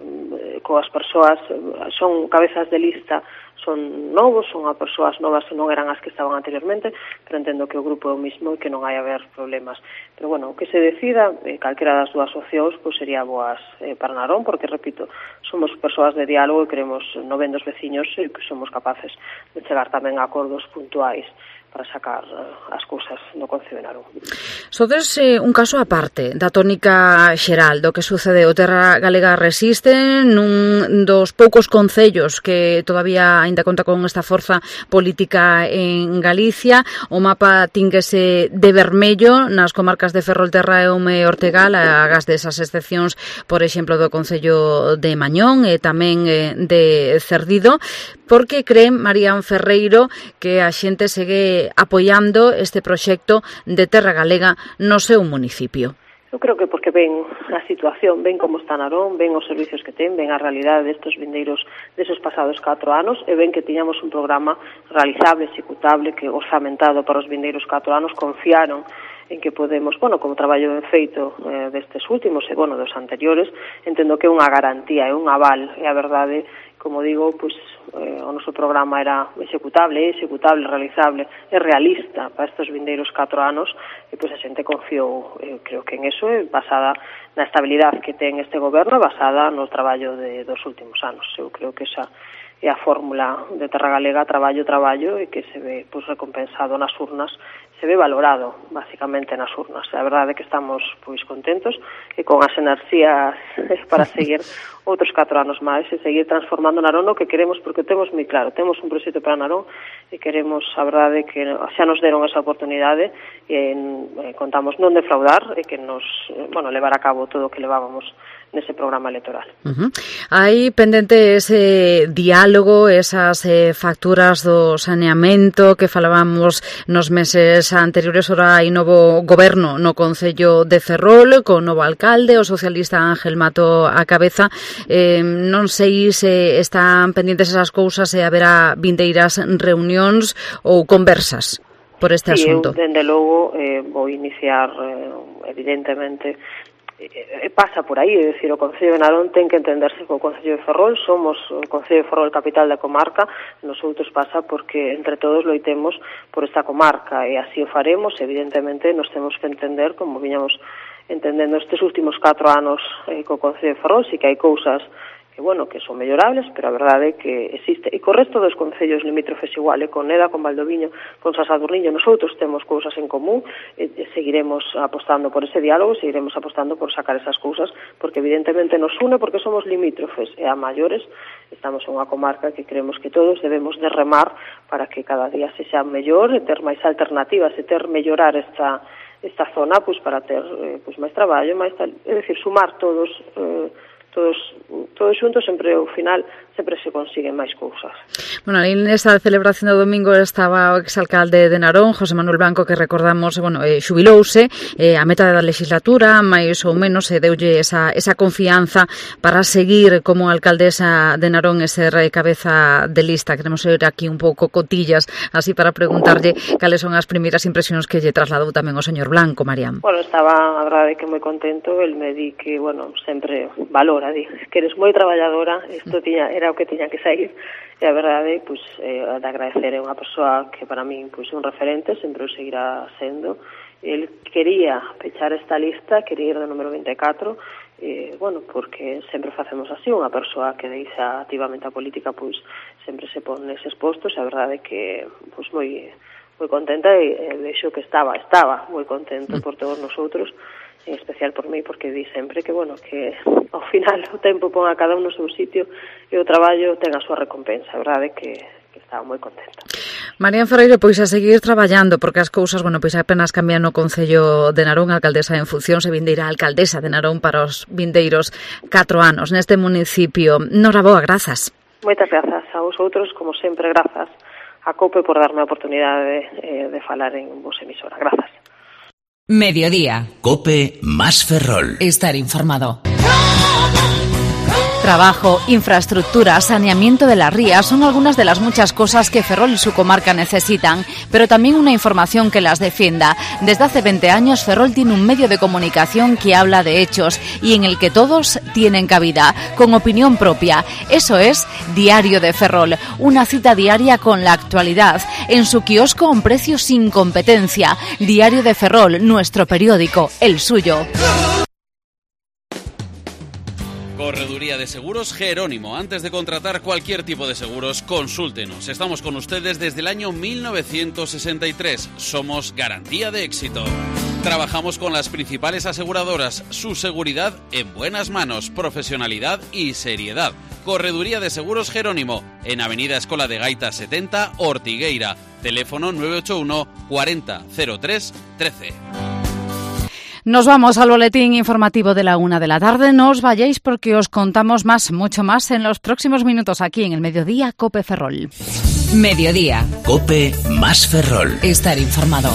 eh, coas persoas son cabezas de lista, son novos, son a persoas novas que non eran as que estaban anteriormente, pero entendo que o grupo é o mismo e que non hai a haber problemas. Pero bueno, o que se decida, eh, calquera das dúas opcións, pois sería boas eh, para Narón, porque, repito, somos persoas de diálogo e queremos no ben dos veciños e que somos capaces de chegar tamén a acordos puntuais para sacar as cousas no Concello de Narón. Sodes eh, un caso aparte da tónica xeral do que sucede. O Terra Galega resiste nun dos poucos concellos que todavía aínda conta con esta forza política en Galicia. O mapa tínguese de vermello nas comarcas de Ferrolterra e Ume e Ortegal, agas desas excepcións, por exemplo, do Concello de Mañón e tamén eh, de Cerdido. porque cree Marían Ferreiro que a xente segue apoiando este proxecto de Terra Galega no seu municipio. Eu creo que porque ven a situación, ven como está Narón, ven os servicios que ten, ven a realidade destes vindeiros deses pasados catro anos e ven que tiñamos un programa realizable, executable, que orzamentado para os vindeiros catro anos, confiaron en que podemos, bueno, como traballo ben feito eh, destes últimos e, bueno, dos anteriores, entendo que é unha garantía, é un aval, e a verdade, como digo, pois, eh, o noso programa era executable, executable, realizable e realista para estes vindeiros catro anos, e pois a xente confiou, eh, creo que en eso é basada na estabilidade que ten este goberno, basada no traballo de, dos últimos anos. Eu creo que esa é a fórmula de Terra Galega, traballo, traballo, e que se ve pois, recompensado nas urnas, se ve valorado, basicamente, nas urnas. A verdade é que estamos pois contentos e con as enerxías para seguir outros catro anos máis e seguir transformando Narón o que queremos, porque temos moi claro, temos un proxecto para Narón e queremos, a verdade, que xa nos deron esa oportunidade e eh, contamos non defraudar e que nos, bueno, levar a cabo todo o que levábamos nese programa electoral. Uh-huh. Hai pendente ese diálogo, esas eh, facturas do saneamento que falábamos nos meses anteriores. Ora hai novo goberno no Concello de Ferrol, con novo alcalde, o socialista Ángel Mato á cabeza. Eh, non sei se están pendentes esas cousas e haberá vindeiras reunións ou conversas por este sí, asunto. Eu, dende logo, eh, vou iniciar, eh, evidentemente, eh, pasa por aí, é dicir, o Concello de Narón ten que entenderse co Concello de Ferrol, somos o Concello de Ferrol capital da comarca, nosotros pasa porque entre todos loitemos por esta comarca e así o faremos, evidentemente nos temos que entender como viñamos entendendo estes últimos catro anos eh, co Concello de Ferrol, si que hai cousas que, bueno, que son mellorables, pero a verdade é que existe. E co resto dos concellos limítrofes igual, e con Neda, con Valdoviño, con Sasadurniño, nosotros temos cousas en común, e, e seguiremos apostando por ese diálogo, seguiremos apostando por sacar esas cousas, porque evidentemente nos une, porque somos limítrofes, e a maiores estamos en unha comarca que creemos que todos debemos de remar para que cada día se xa mellor, e ter máis alternativas, e ter mellorar esta esta zona, pois para ter eh, pois máis traballo, máis tal, é dicir, sumar todos eh, todos todos xuntos, sempre ao final sempre se consiguen máis cousas. Bueno, ali nesta celebración do domingo estaba o exalcalde de Narón, José Manuel Blanco, que recordamos, bueno, eh, xubilouse eh, a meta da legislatura, máis ou menos se eh, deulle esa, esa confianza para seguir como alcaldesa de Narón e ser eh, cabeza de lista. Queremos ser aquí un pouco cotillas, así para preguntarlle cales son as primeiras impresións que lle trasladou tamén o señor Blanco, Mariam. Bueno, estaba, a verdade, que moi contento, el me di que, bueno, sempre valora, di, que eres moi traballadora, isto tiña, era o que tiña que sair, e a verdade, pois, eh, de agradecer, é unha persoa que para min, pois, é un referente, sempre o seguirá sendo. El quería pechar esta lista, quería ir do número vinte e catro, eh, bueno, porque sempre facemos así, unha persoa que deixa activamente a política, pois, sempre se pon neses postos, a verdade que, pois, moi, moi contenta, e eh, vexo que estaba, estaba moi contento por todos nosotros, en especial por mí, porque di sempre que, bueno, que ao final o tempo pon a cada un no seu sitio e o traballo ten a súa recompensa. A verdade é que, que estaba moi contenta. Marían Ferreiro, pois a seguir traballando, porque as cousas, bueno, pois apenas cambian no Concello de Narón, alcaldesa en función, se vindeira a alcaldesa de Narón para os vindeiros catro anos neste municipio. Noraboa, grazas. Moitas grazas a vosotros, como sempre, grazas a COPE por darme a oportunidade de, de falar en vos emisora. Grazas. Mediodía. COPE más Ferrol. Estar informado. Trabajo, infraestructura, saneamiento de las rías son algunas de las muchas cosas que Ferrol y su comarca necesitan, pero también una información que las defienda. Desde hace veinte años Ferrol tiene un medio de comunicación que habla de hechos y en el que todos tienen cabida, con opinión propia. Eso es Diario de Ferrol, una cita diaria con la actualidad, en su kiosco a un precio sin competencia. Diario de Ferrol, nuestro periódico, el suyo. Correduría de Seguros Jerónimo. Antes de contratar cualquier tipo de seguros, consúltenos. Estamos con ustedes desde el año mil novecientos sesenta y tres. Somos garantía de éxito. Trabajamos con las principales aseguradoras. Su seguridad en buenas manos, profesionalidad y seriedad. Correduría de Seguros Jerónimo, en Avenida Escola de Gaita setenta, Ortigueira. Teléfono nueve ocho uno cuarenta cero tres trece. Nos vamos al boletín informativo de la una de la tarde. No os vayáis porque os contamos más, mucho más en los próximos minutos aquí en el Mediodía Cope Ferrol. Mediodía. Cope más Ferrol. Estar informado.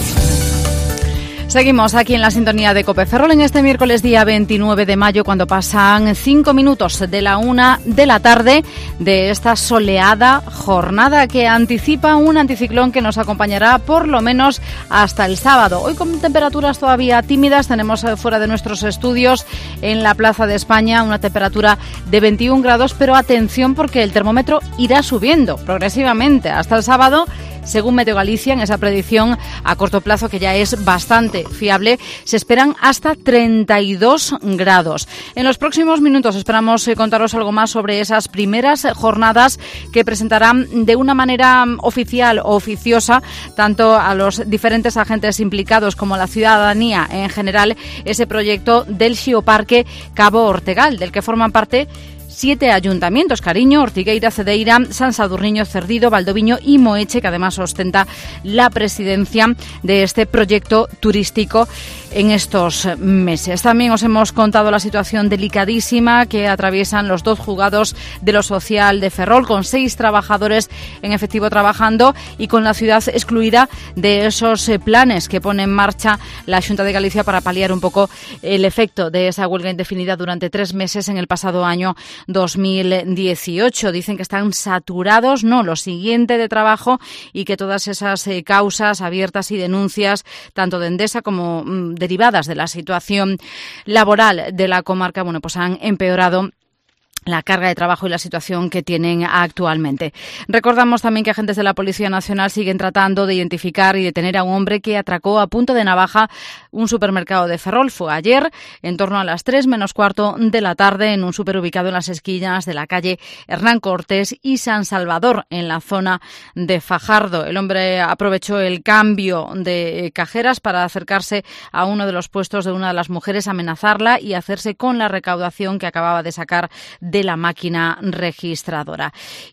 Seguimos aquí en la sintonía de Cope Ferrol en este miércoles día veintinueve de mayo, cuando pasan cinco minutos de la una de la tarde de esta soleada jornada que anticipa un anticiclón que nos acompañará por lo menos hasta el sábado. Hoy con temperaturas todavía tímidas, tenemos fuera de nuestros estudios en la Plaza de España una temperatura de veintiún grados, pero atención porque el termómetro irá subiendo progresivamente hasta el sábado. Según Meteo Galicia, en esa predicción a corto plazo, que ya es bastante fiable, se esperan hasta treinta y dos grados. En los próximos minutos esperamos contaros algo más sobre esas primeras jornadas que presentarán de una manera oficial o oficiosa tanto a los diferentes agentes implicados como a la ciudadanía en general ese proyecto del Xeoparque Cabo Ortegal, del que forman parte siete ayuntamientos: Cariño, Ortigueira, Cedeira, San Sadurniño, Cerdido, Valdoviño y Moeche, que además ostenta la presidencia de este proyecto turístico en estos meses. También os hemos contado la situación delicadísima que atraviesan los dos juzgados de lo social de Ferrol, con seis trabajadores en efectivo trabajando y con la ciudad excluida de esos planes que pone en marcha la Xunta de Galicia para paliar un poco el efecto de esa huelga indefinida durante tres meses en el pasado año dos mil dieciocho. Dicen que están saturados, no, lo siguiente de trabajo, y que todas esas eh, causas abiertas y denuncias, tanto de Endesa como mm, derivadas de la situación laboral de la comarca, bueno, pues han empeorado la carga de trabajo y la situación que tienen actualmente. Recordamos también que agentes de la Policía Nacional siguen tratando de identificar y detener a un hombre que atracó a punta de navaja un supermercado de Ferrol. Fue ayer, en torno a las tres menos cuarto de la tarde, en un súper ubicado en las esquinas de la calle Hernán Cortés y San Salvador, en la zona de Fajardo. El hombre aprovechó el cambio de cajeras para acercarse a uno de los puestos de una de las mujeres, amenazarla y hacerse con la recaudación que acababa de sacar de de la máquina registradora.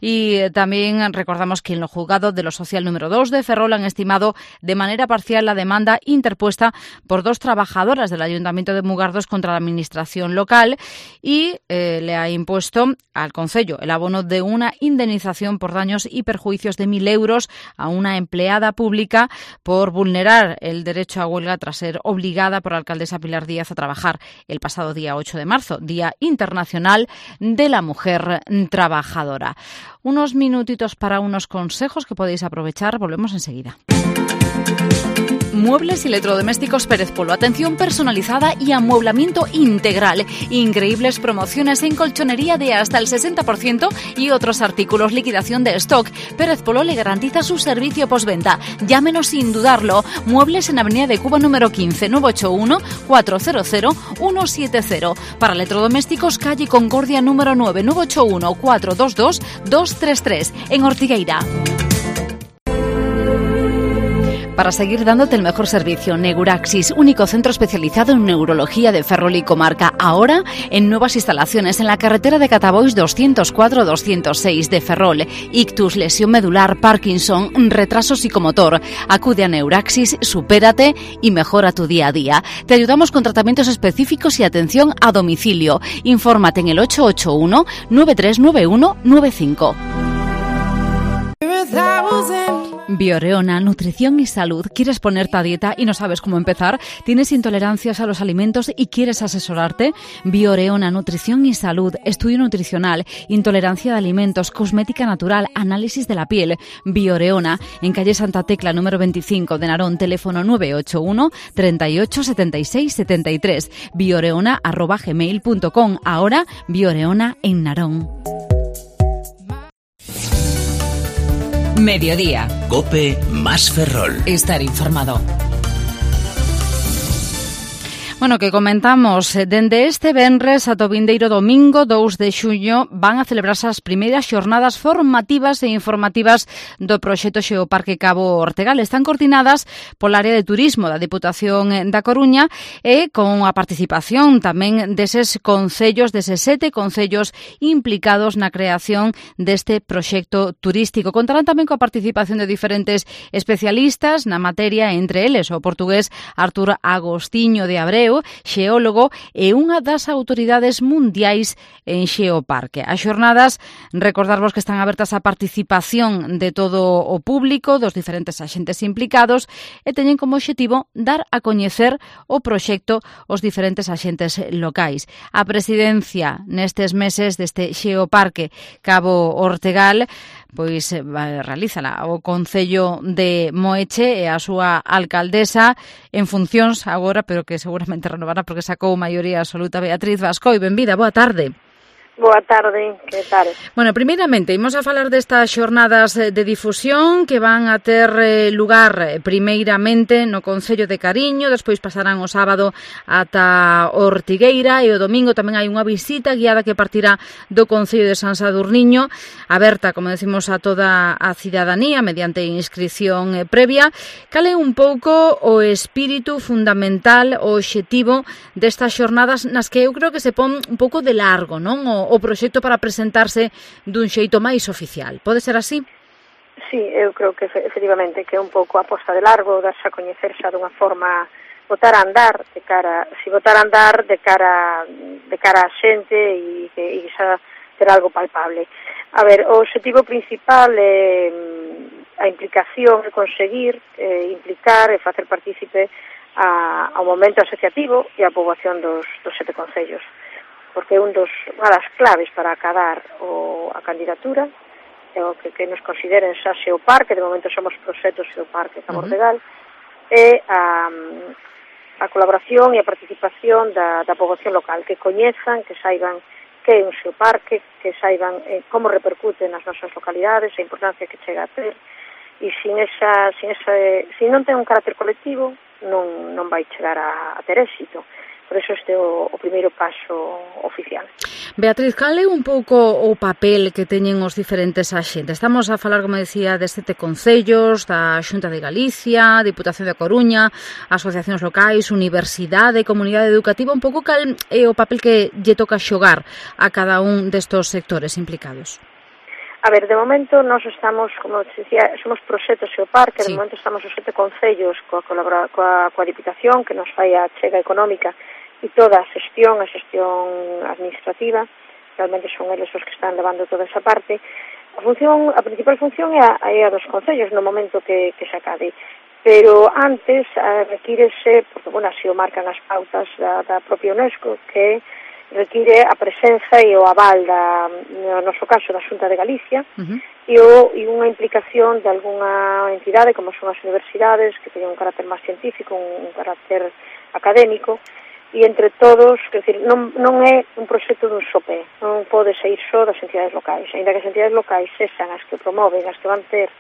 Y también recordamos que en los juzgados de lo social número dos de Ferrol han estimado de manera parcial la demanda interpuesta por dos trabajadoras del Ayuntamiento de Mugardos contra la administración local y eh, le ha impuesto al concello el abono de una indemnización por daños y perjuicios de mil euros a una empleada pública por vulnerar el derecho a huelga tras ser obligada por la alcaldesa Pilar Díaz a trabajar el pasado día ocho de marzo, Día Internacional de la Mujer Trabajadora. Unos minutitos para unos consejos que podéis aprovechar. Volvemos enseguida. Muebles y electrodomésticos Pérez Polo. Atención personalizada y amueblamiento integral. Increíbles promociones en colchonería de hasta el sesenta por ciento y otros artículos. Liquidación de stock. Pérez Polo le garantiza su servicio postventa. Llámenos sin dudarlo. Muebles en Avenida de Cuba número quince, nueve ocho uno, cuatro cero cero, uno siete cero. Para electrodomésticos, calle Concordia número nueve, nueve ocho uno, cuatro dos dos, dos tres tres. En Ortigueira. Para seguir dándote el mejor servicio, Neuraxis, único centro especializado en neurología de Ferrol y comarca, ahora en nuevas instalaciones en la carretera de Catabois doscientos cuatro doscientos seis de Ferrol. Ictus, lesión medular, Parkinson, retraso psicomotor. Acude a Neuraxis, supérate y mejora tu día a día. Te ayudamos con tratamientos específicos y atención a domicilio. Infórmate en el ocho ocho uno, nueve tres nueve uno, nueve cinco. Bioreona, nutrición y salud. ¿Quieres ponerte a dieta y no sabes cómo empezar? ¿Tienes intolerancias a los alimentos y quieres asesorarte? Bioreona, nutrición y salud, estudio nutricional, intolerancia de alimentos, cosmética natural, análisis de la piel. Bioreona, en calle Santa Tecla número veinticinco de Narón, teléfono nueve ocho uno, treinta y ocho, setenta y seis, setenta y tres. Bioreona arroba gmail punto com. Ahora Bioreona en Narón. Mediodía. Cope más Ferrol. Estar informado. Bueno, que comentamos, dende este venres ata o vindeiro domingo dous de xuño van a celebrarse as primeiras xornadas formativas e informativas do proxecto Xeoparque Cabo Ortegal. Están coordinadas pola área de turismo da Diputación da Coruña e con a participación tamén deses concellos, deses sete concellos implicados na creación deste proxecto turístico. Contarán tamén coa participación de diferentes especialistas na materia, entre eles o portugués Artur Agostiño de Abreu, Abreu, xeólogo e unha das autoridades mundiais en Xeoparque. As xornadas, recordarvos que están abertas a participación de todo o público, dos diferentes axentes implicados, e teñen como obxectivo dar a coñecer o proxecto aos diferentes axentes locais. A presidencia nestes meses deste Xeoparque Cabo Ortegal pois realízala o Concello de Moeche e a súa alcaldesa en funcións agora, pero que seguramente renovará porque sacou maioría absoluta. Beatriz Bascoi, benvida, boa tarde. Boa tarde, que tal? Bueno, primeiramente, imos a falar destas xornadas de difusión que van a ter lugar primeiramente no Concello de Cariño, despois pasarán o sábado ata Ortigueira e o domingo tamén hai unha visita guiada que partirá do Concello de San Sadurniño, aberta, como decimos, a toda a cidadanía mediante inscripción previa. Cal é un pouco o espírito fundamental, o obxectivo destas xornadas nas que eu creo que se pon un pouco de largo, non? O o proxecto para presentarse dun xeito máis oficial. Pode ser así? Sí, eu creo que efectivamente que é un pouco a posta de largo, darse a coñecer xa dunha forma, botar a andar de cara, si botar a andar de cara de cara a xente e que e xa ter algo palpable. A ver, o obxectivo principal é a implicación e conseguir eh, implicar e facer partícipe a, ao momento asociativo e a poboación dos, dos sete concellos, porque é un dos, unha das claves para acadar o, a candidatura, é o que, que nos consideren xa Xeoparque, de momento somos proxectos Xeoparque Cabo Ortegal, uh-huh. e a, a colaboración e a participación da, da poboación local, que coñezan, que saiban que é un Xeoparque, que saiban eh, como repercute nas nosas localidades, a importancia que chega a ter, e sin esa, sin esa, sin non ten un carácter colectivo, non, non vai chegar a, a ter éxito. Por eso este é o, o primeiro paso oficial. Beatriz, cal é un pouco o papel que teñen os diferentes axentes? Estamos a falar, como decía, de sete concellos, da Xunta de Galicia, Diputación de Coruña, asociacións locais, universidade, comunidade educativa, un pouco cal é o papel que lle toca xogar a cada un destos sectores implicados? A ver, de momento nós estamos, como te decía, somos proxectos Xeoparque, sí. De momento estamos os sete concellos coa, coa, coa Diputación, que nos fai a chega económica e toda a xestión, a xestión administrativa, realmente son eles os que están levando toda esa parte. A función, a principal función é a, é a dos concellos no momento que, que se acabe, pero antes a, requírese, porque, bueno, así o marcan as pautas da, da propia UNESCO, que require a presenza e o aval da, no noso caso, da Xunta de Galicia, uh-huh. e, o, e unha implicación de algunha entidade, como son as universidades, que teñen un carácter máis científico, un, un carácter académico, e entre todos, quer dizer, non, non é un proxecto dun só pé, non pode sair só das entidades locais, ainda que as entidades locais sexan as que promoven, as que van ter,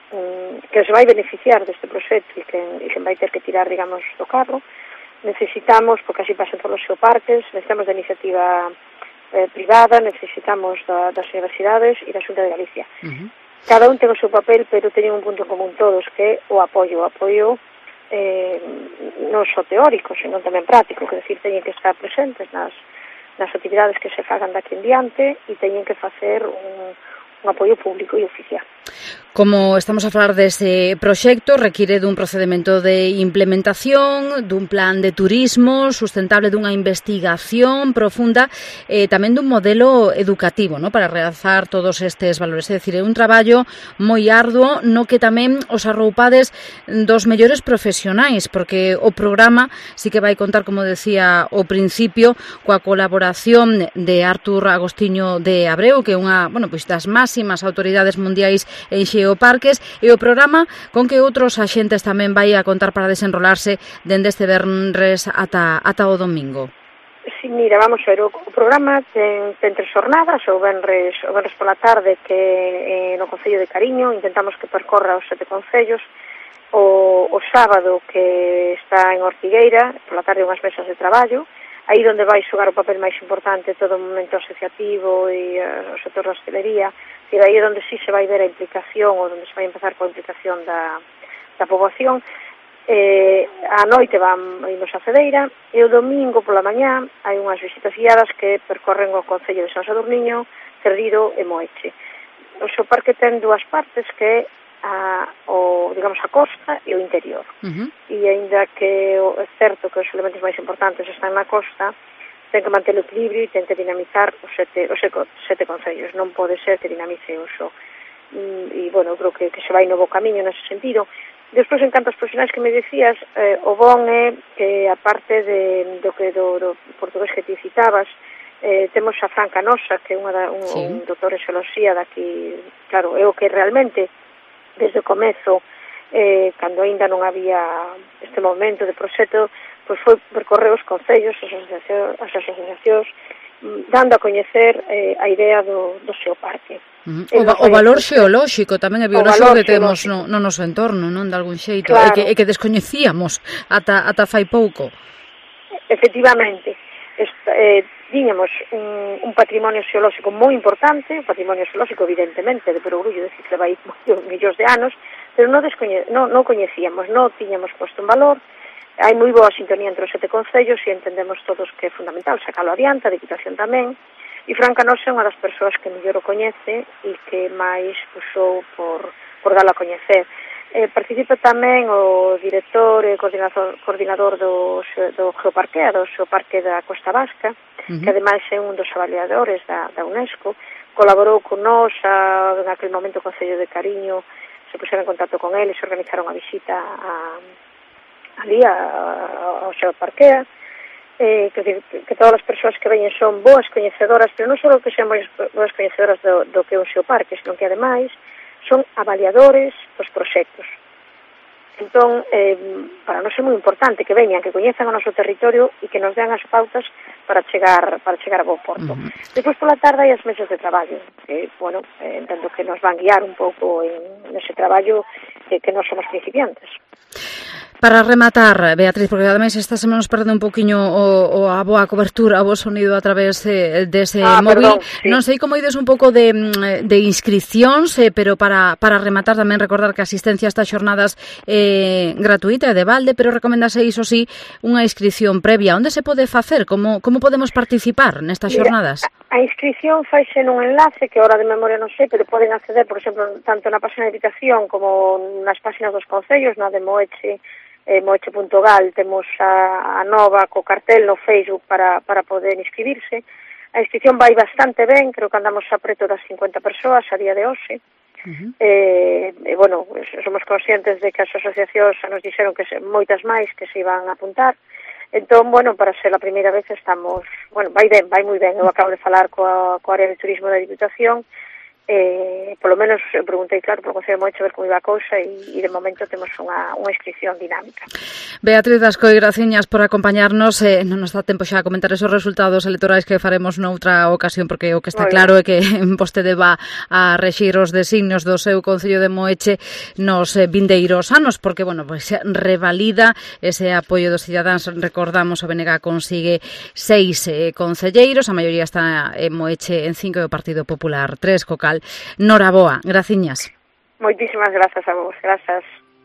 um, que se vai beneficiar deste proxecto e que, e que vai ter que tirar, digamos, do carro. Necesitamos, porque así pasan todos os xeoparques, necesitamos da iniciativa eh, privada, necesitamos da, das universidades e da Xunta de Galicia. Uh-huh. Cada un ten o seu papel, pero teñen un punto en común todos, que é o apoio, o apoio eh, non só teórico, senón tamén práctico, que decir, teñen que estar presentes nas, nas actividades que se fagan daqui en diante e teñen que facer un, un apoio público e oficial. Como estamos a falar dese proxecto, require dun procedimento de implementación, dun plan de turismo sustentable, dunha investigación profunda e eh, tamén dun modelo educativo, ¿no?, para realzar todos estes valores. É dicir, é un traballo moi arduo no que tamén os arroupades dos mellores profesionais, porque o programa sí que vai contar, como decía ao principio, coa colaboración de Artur Agostiño de Abreu, que é unha, bueno, pois das máximas autoridades mundiais en Xeoparques, e o programa con que outros axentes tamén vai a contar para desenrolarse dende este venres ata, ata o domingo. Sí, mira, vamos a ver, o, o programa ten, ten tres jornadas, o venres, o venres pola tarde, que eh, no Concello de Cariño, intentamos que percorra os sete concellos, o, o sábado, que está en Ortigueira, pola tarde unhas mesas de traballo, aí onde vai xogar o papel máis importante todo o momento asociativo e uh, o sector da hostelería, e aí é onde sí se vai ver a implicación, ou onde se vai empezar coa implicación da, da poboación. Eh, a noite van imos a Cedeira, e o domingo pola mañá hai unhas visitas guiadas que percorren o Concello de San Sadurniño, Cerdido e Moeche. O Xeoparque ten dúas partes, que é a, o, digamos, a costa e o interior. Uh-huh. E aínda que é certo que os elementos máis importantes están na costa, ten que manter o equilibrio e ten que dinamizar os sete, os sete concellos. Non pode ser que dinamice o xo. E, bueno, creo que, que se vai no bo camiño nese sentido. Despois, en canto aos profesionais que me decías, eh, o bon é que, aparte de, do, que, do, do portugués que te citabas, Eh, temos a Fran Canosa, que é unha da, un, sí. un doutor en xeoloxía daqui, claro, é o que realmente desde o comezo, eh, cando aínda non había este momento de proxecto, pois foi percorrer os concellos, as asociacións, as asociacións dando a coñecer eh, a idea do, do xeoparque. Uh-huh. O, o valor xeolóxico tamén é biolóxico que temos no, no noso entorno, non, de algún xeito, claro. e, que, e que descoñecíamos ata, ata fai pouco. Efectivamente. Esta, eh, tiñamos un, un patrimonio xeolóxico moi importante, un patrimonio xeolóxico evidentemente de perogrullo, decir que vai millóns de anos, pero non, descoñe, non, non coñecíamos, non tiñamos posto en valor. Hai moi boa sintonía entre os sete concellos e entendemos todos que é fundamental sacalo adiante, a Diputación tamén, e Fran Canosa é unha das persoas que mellor o coñece e que máis puxou por, por dalo a coñecer. Eh, participa tamén o director e coordinador, coordinador do, do Geoparquea, do Geoparque da Costa Vasca, uh-huh. que ademais é un dos avaliadores da, da UNESCO, colaborou con nós a, en aquel momento o Concello de Cariño, se puxeron en contacto con ele, se organizaron a visita a, ali a, ao Geoparquea, eh, que, que todas as persoas que veñen son boas coñecedoras, pero non só que sean boas coñecedoras do, do que é un xeoparque, senón que ademais son avaliadores dos proxectos. Entón, eh, para nós é moi importante que veñan, que coñezan o noso territorio e que nos den as pautas para chegar para chegar a bo porto. Uh-huh. Despois, pola tarde, hai as mesas de traballo, que, bueno, eh, entendo que nos van guiar un pouco en ese traballo que, que nós somos principiantes. Para rematar, Beatriz, porque ademais esta semana nos perde un poquinho o, o a boa cobertura, o bo sonido a través eh, dese ah, móvil. Perdón, sí. Non sei como ides un pouco de, de inscripcións, eh, pero para, para rematar tamén recordar que a asistencia a estas xornadas é eh, gratuita e de balde, pero recomendase iso sí unha inscripción previa. Onde se pode facer? Como, como podemos participar nestas xornadas? Mira, a inscripción faise nun enlace que ahora de memoria non sei, pero poden acceder, por exemplo, tanto na página de Diputación como nas páginas dos concellos, na de Moeche, eh, moeche punto gal, temos a, a nova co cartel no Facebook para, para poder inscribirse. A inscripción vai bastante ben, creo que andamos a preto das cincuenta persoas a día de hoxe. Uh-huh. eh, e, bueno, somos conscientes de que as asociacións nos dixeron que se, moitas máis que se iban a apuntar. Entón, bueno, para ser a primeira vez estamos, bueno, vai ben, vai moi ben. Eu acabo de falar coa, coa área de turismo da Diputación, eh, polo menos preguntei claro por Concello de Moeche ver como iba a cousa e, e de momento temos unha, unha inscripción dinámica. Beatriz Dascoi, graciñas por acompañarnos. Eh, non nos dá tempo xa a comentar esos resultados electorais que faremos noutra ocasión, porque o que está claro é que vostede va a rexir os designios do seu Concello de Moeche nos eh, vindeiros anos, porque, bueno, pues, revalida ese apoio dos cidadáns. Recordamos, o B N G consigue seis eh, concelleiros, a maioría está en Moeche en cinco e o Partido Popular tres, co cal noraboa, graciñas. Moitísimas grazas a vos, grazas.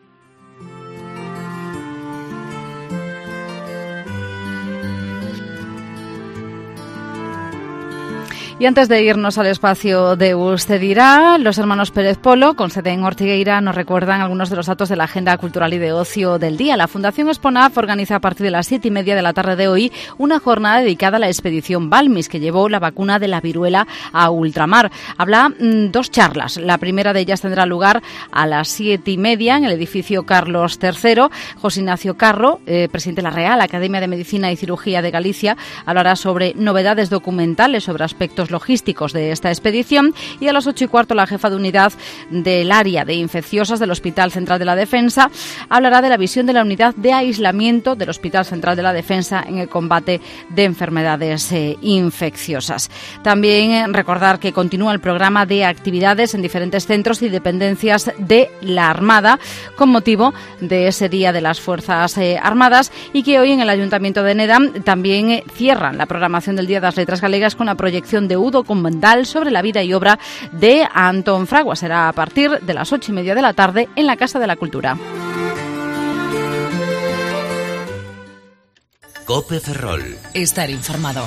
Y antes de irnos al espacio de Usted dirá, los hermanos Pérez Polo, con sede en Ortigueira, nos recuerdan algunos de los datos de la agenda cultural y de ocio del día. La Fundación Exponaf organiza a partir de las siete y media de la tarde de hoy una jornada dedicada a la expedición Balmis, que llevó la vacuna de la viruela a ultramar. Habrá mmm, dos charlas. La primera de ellas tendrá lugar a las siete y media en el edificio Carlos tercero. José Ignacio Carro, eh, presidente de la Real Academia de Medicina y Cirugía de Galicia, hablará sobre novedades documentales sobre aspectos logísticos de esta expedición, y a las ocho y cuarto la jefa de unidad del área de infecciosas del Hospital Central de la Defensa hablará de la visión de la unidad de aislamiento del Hospital Central de la Defensa en el combate de enfermedades eh, infecciosas. También eh, recordar que continúa el programa de actividades en diferentes centros y dependencias de la Armada con motivo de ese Día de las Fuerzas eh, Armadas, y que hoy en el Ayuntamiento de Neda también eh, cierran la programación del Día de las Letras Galegas con la proyección de U documental sobre la vida y obra de Antón Fragua. Será a partir de las ocho y media de la tarde en la Casa de la Cultura. Cope Ferrol. Estar informado.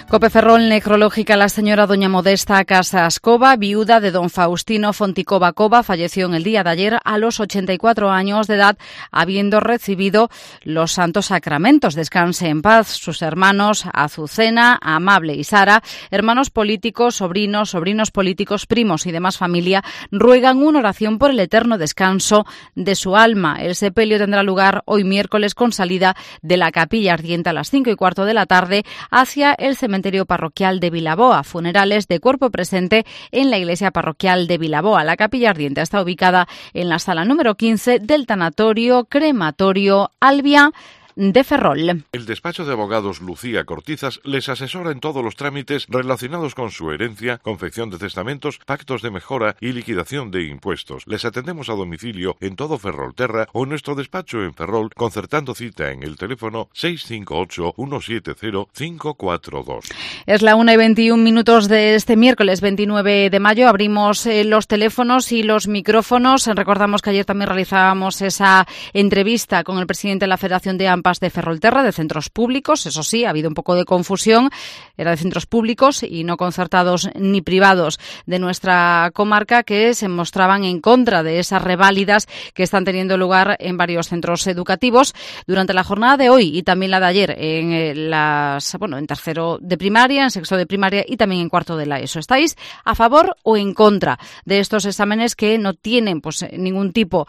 Cope Ferrol, necrológica la señora doña Modesta Casas Cova, viuda de don Faustino Fonticova Cova, falleció en el día de ayer a los ochenta y cuatro años de edad, habiendo recibido los santos sacramentos. Descanse en paz. Sus hermanos Azucena, Amable y Sara, hermanos políticos, sobrinos, sobrinos políticos, primos y demás familia, ruegan una oración por el eterno descanso de su alma. El sepelio tendrá lugar hoy miércoles con salida de la capilla ardiente a las cinco y cuarto de la tarde hacia el cementerio parroquial de Vilaboa. Funerales de cuerpo presente en la iglesia parroquial de Vilaboa. La capilla ardiente está ubicada en la sala número quince del tanatorio crematorio Albia de Ferrol. El despacho de abogados Lucía Cortizas les asesora en todos los trámites relacionados con su herencia, confección de testamentos, pactos de mejora y liquidación de impuestos. Les atendemos a domicilio en todo Ferrolterra o en nuestro despacho en Ferrol, concertando cita en el teléfono seis cinco ocho, uno siete cero, cinco cuatro dos. Es la una y veintiún minutos de este miércoles veintinueve de mayo. Abrimos eh, los teléfonos y los micrófonos. Recordamos que ayer también realizábamos esa entrevista con el presidente de la Federación de AMPA de Ferrolterra, de centros públicos. Eso sí, ha habido un poco de confusión. Era de centros públicos y no concertados ni privados de nuestra comarca, que se mostraban en contra de esas reválidas que están teniendo lugar en varios centros educativos durante la jornada de hoy y también la de ayer en las, bueno, en tercero de primaria, en sexto de primaria y también en cuarto de la ESO. ¿Estáis a favor o en contra de estos exámenes que no tienen pues ningún tipo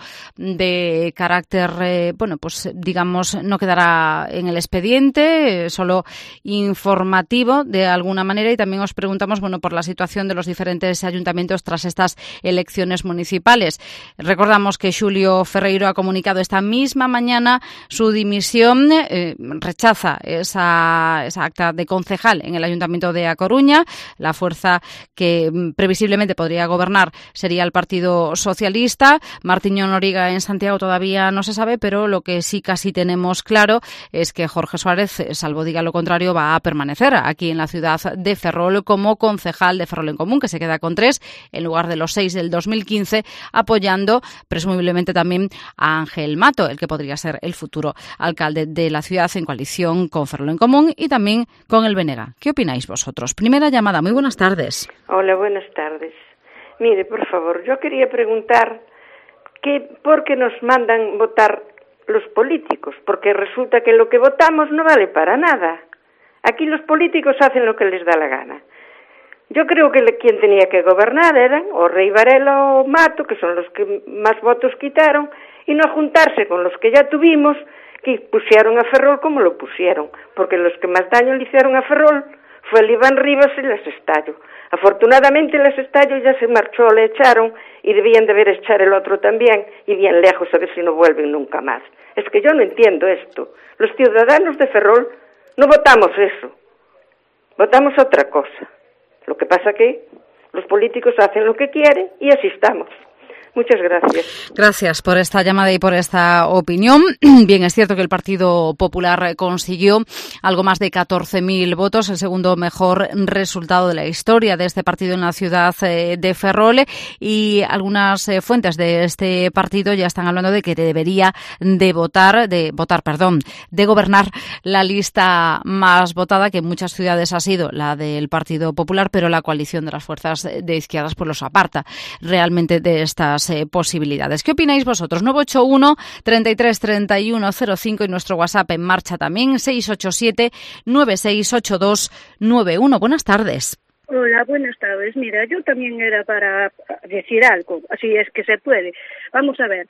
de carácter, eh, bueno, pues digamos, no quedará en el expediente, eh, solo informativo de alguna manera? Y también os preguntamos, bueno, por la situación de los diferentes ayuntamientos tras estas elecciones municipales. Recordamos que Xulio Ferreiro ha comunicado esta misma mañana su dimisión, eh, rechaza esa, esa acta de concejal en el Ayuntamiento de A Coruña. La fuerza que previsiblemente podría gobernar sería el Partido Socialista. Martiño Noriga en Santiago todavía no se sabe, pero lo que sí casi tenemos claro es que Jorge Suárez, salvo diga lo contrario, va a permanecer aquí en la ciudad de Ferrol como concejal de Ferrol en Común, que se queda con tres en lugar de los seis del dos mil quince, apoyando presumiblemente también a Ángel Mato, el que podría ser el futuro alcalde de la ciudad en coalición con Ferrol en Común y también con el Benega. ¿Qué opináis vosotros? Primera llamada, muy buenas tardes. Hola, buenas tardes. Mire, por favor, yo quería preguntar que por qué nos mandan votar los políticos, porque resulta que lo que votamos no vale para nada. Aquí los políticos hacen lo que les da la gana. Yo creo que quien tenía que gobernar eran o Rey Varela o Mato, que son los que más votos quitaron, y no juntarse con los que ya tuvimos, que pusieron a Ferrol como lo pusieron, porque los que más daño le hicieron a Ferrol fue el Iván Rivas y las Estallo. Afortunadamente las Estallo ya se marchó, le echaron, y debían de haber echar el otro también, y bien lejos, a ver si no vuelven nunca más. Es que yo no entiendo esto. Los ciudadanos de Ferrol no votamos eso, votamos otra cosa. Lo que pasa que los políticos hacen lo que quieren y así estamos. Muchas gracias. Gracias por esta llamada y por esta opinión. Bien, es cierto que el Partido Popular consiguió algo más de catorce mil votos, el segundo mejor resultado de la historia de este partido en la ciudad de Ferrol, y algunas fuentes de este partido ya están hablando de que debería de votar, de votar, perdón, de gobernar la lista más votada, que en muchas ciudades ha sido la del Partido Popular, pero la coalición de las fuerzas de izquierdas pues los aparta realmente de estas Eh, posibilidades. ¿Qué opináis vosotros? nueve ocho uno, treinta y tres, treinta y uno, cero cinco y nuestro WhatsApp en marcha también, seis ocho siete, nueve seis ocho dos nueve uno. Buenas tardes. Hola, buenas tardes. Mira, yo también era para decir algo, así es que se puede. Vamos a ver,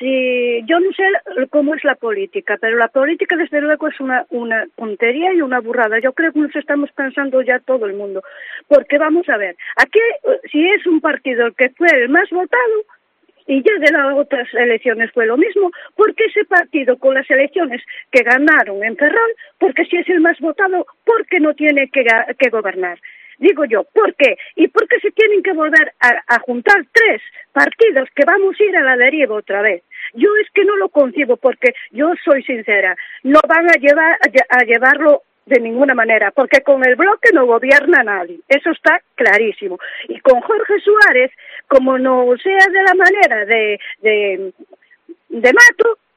si yo no sé cómo es la política, pero la política desde luego es una, una tontería y una burrada. Yo creo que nos estamos pensando ya todo el mundo. Porque vamos a ver, aquí si es un partido el que fue el más votado, y ya de las otras elecciones fue lo mismo, porque ese partido con las elecciones que ganaron en Ferrol, porque si es el más votado, ¿por qué no tiene que, que gobernar? Digo yo, ¿por qué? ¿Y por qué se tienen que volver a, a juntar tres partidos que vamos a ir a la deriva otra vez? Yo es que no lo concibo, porque yo soy sincera, no van a llevar a, a llevarlo de ninguna manera, porque con el bloque no gobierna nadie, eso está clarísimo. Y con Jorge Suárez, como no sea de la manera de, de, de Mato,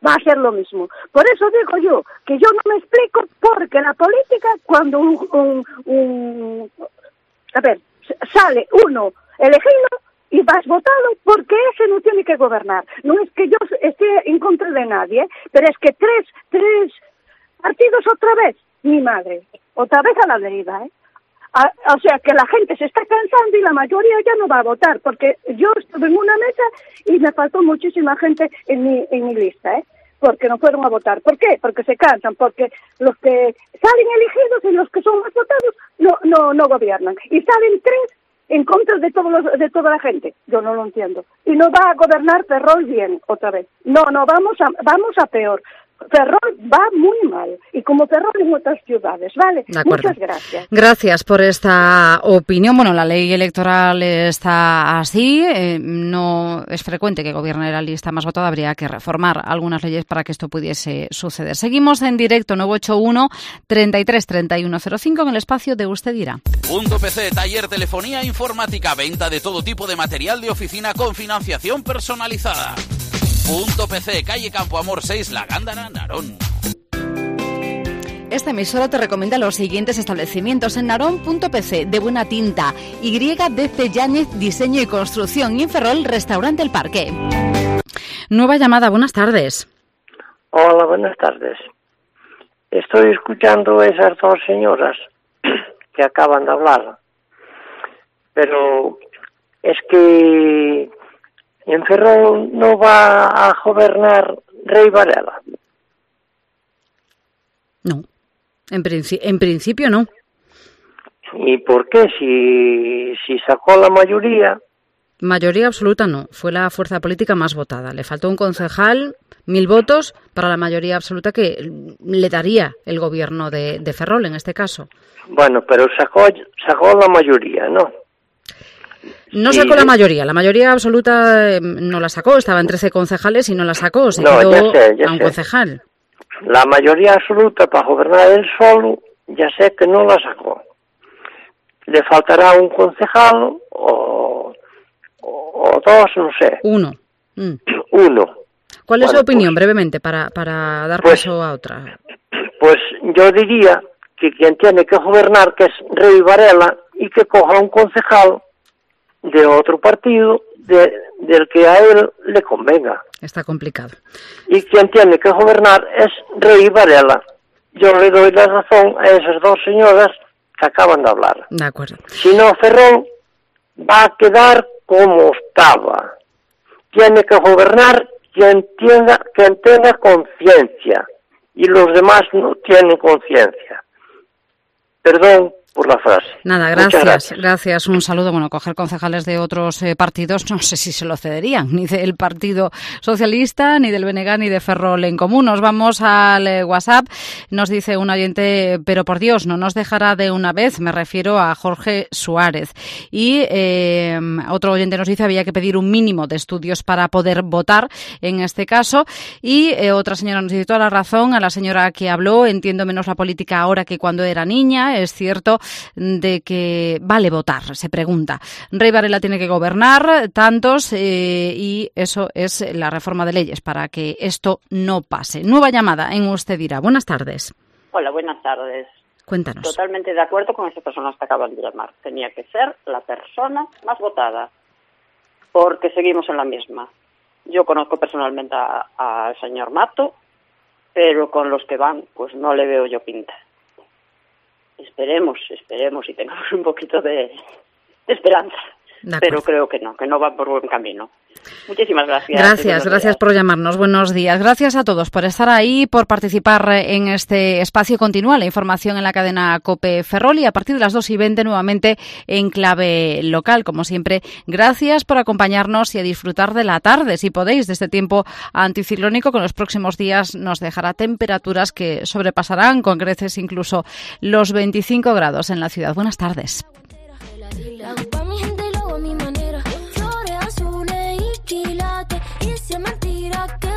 va a ser lo mismo. Por eso digo yo que yo no me explico porque la política, cuando un, un, un a ver, sale uno elegido y vas votado, porque ese no tiene que gobernar. No es que yo esté en contra de nadie, pero es que tres, tres partidos otra vez, mi madre, otra vez a la deriva, ¿eh? A, o sea que la gente se está cansando y la mayoría ya no va a votar, porque yo estuve en una mesa y me faltó muchísima gente en mi, en mi lista, ¿eh? Porque no fueron a votar. ¿Por qué? Porque se cansan, porque los que salen elegidos y los que son más votados no, no, no gobiernan. Y salen tres en contra de todos los, de toda la gente. Yo no lo entiendo. Y no va a gobernar Ferrol bien otra vez. No, no, vamos a, vamos a peor. Ferrol va muy mal, y como Ferrol en otras ciudades, ¿vale? Muchas gracias. Gracias por esta opinión. Bueno, la ley electoral está así, eh, no es frecuente que gobierne la lista más votada, habría que reformar algunas leyes para que esto pudiese suceder. Seguimos en directo, nueve ocho uno, treinta y tres, treinta y uno cero cinco, en el espacio de Usted Dirá. Punto P C, taller, telefonía, informática, venta de todo tipo de material de oficina con financiación personalizada. Punto P C, calle Campo Amor seis, La Gándara, Narón. Esta emisora te recomienda los siguientes establecimientos en Narón. Punto P C, de Buena Tinta, Y D C Yáñez, Diseño y Construcción, y en Ferrol, Restaurante El Parque. Nueva llamada, buenas tardes. Hola, buenas tardes. Estoy escuchando a esas dos señoras que acaban de hablar, pero es que en Ferrol no va a gobernar Rey Varela. No, en, princi- en principio no. ¿Y por qué? Si, si sacó la mayoría. Mayoría absoluta no, fue la fuerza política más votada. Le faltó un concejal, mil votos para la mayoría absoluta que le daría el gobierno de, de Ferrol en este caso. Bueno, pero sacó, sacó la mayoría, ¿no? No sí, sacó la mayoría, la mayoría absoluta no la sacó, estaba en trece concejales y no la sacó, se no, quedó ya sé, ya a un sé. concejal. La mayoría absoluta para gobernar él solo, ya sé que no la sacó. Le faltará un concejal o, o, o dos, no sé. Uno. Mm. Uno. ¿Cuál es bueno, su opinión, pues, brevemente, para, para dar pues, paso a otra? Pues yo diría que quien tiene que gobernar, que es Rey Varela, y que coja un concejal de otro partido de, del que a él le convenga. Está complicado. Y quien tiene que gobernar es Rey Varela. Yo le doy la razón a esas dos señoras que acaban de hablar. De acuerdo. Si no, Ferrol va a quedar como estaba. Tiene que gobernar quien tenga, quien tenga conciencia, y los demás no tienen conciencia. Perdón por la frase. Nada, gracias, gracias. Gracias, un saludo. Bueno, coger concejales de otros eh, partidos, no sé si se lo cederían, ni del Partido Socialista, ni del B N G, ni de Ferrol en Común. Nos vamos al eh, WhatsApp. Nos dice un oyente, pero por Dios, no nos dejará de una vez. Me refiero a Jorge Suárez. Y eh, otro oyente nos dice, había que pedir un mínimo de estudios para poder votar, en este caso. Y eh, otra señora nos dice toda la razón, a la señora que habló, entiendo menos la política ahora que cuando era niña. Es cierto de que vale votar, se pregunta. Rey Varela tiene que gobernar tantos eh, y eso es la reforma de leyes para que esto no pase. Nueva llamada en Usted Dirá. Buenas tardes. Hola, buenas tardes. Cuéntanos. Totalmente de acuerdo con esa persona que acaban de llamar. Tenía que ser la persona más votada, porque seguimos en la misma. Yo conozco personalmente al señor Mato, pero con los que van, pues no le veo yo pinta. Esperemos, esperemos y tengamos un poquito de, de esperanza, pero creo que no, que no va por buen camino. Muchísimas gracias. Gracias, gracias por llamarnos. Buenos días. Gracias a todos por estar ahí, por participar en este espacio. Continúa la información en la cadena COPE Ferrol y a partir de las dos y veinte nuevamente en clave local. Como siempre, gracias por acompañarnos y a disfrutar de la tarde, si podéis, de este tiempo anticiclónico que en los próximos días nos dejará temperaturas que sobrepasarán con creces incluso los veinticinco grados en la ciudad. Buenas tardes. Mentira que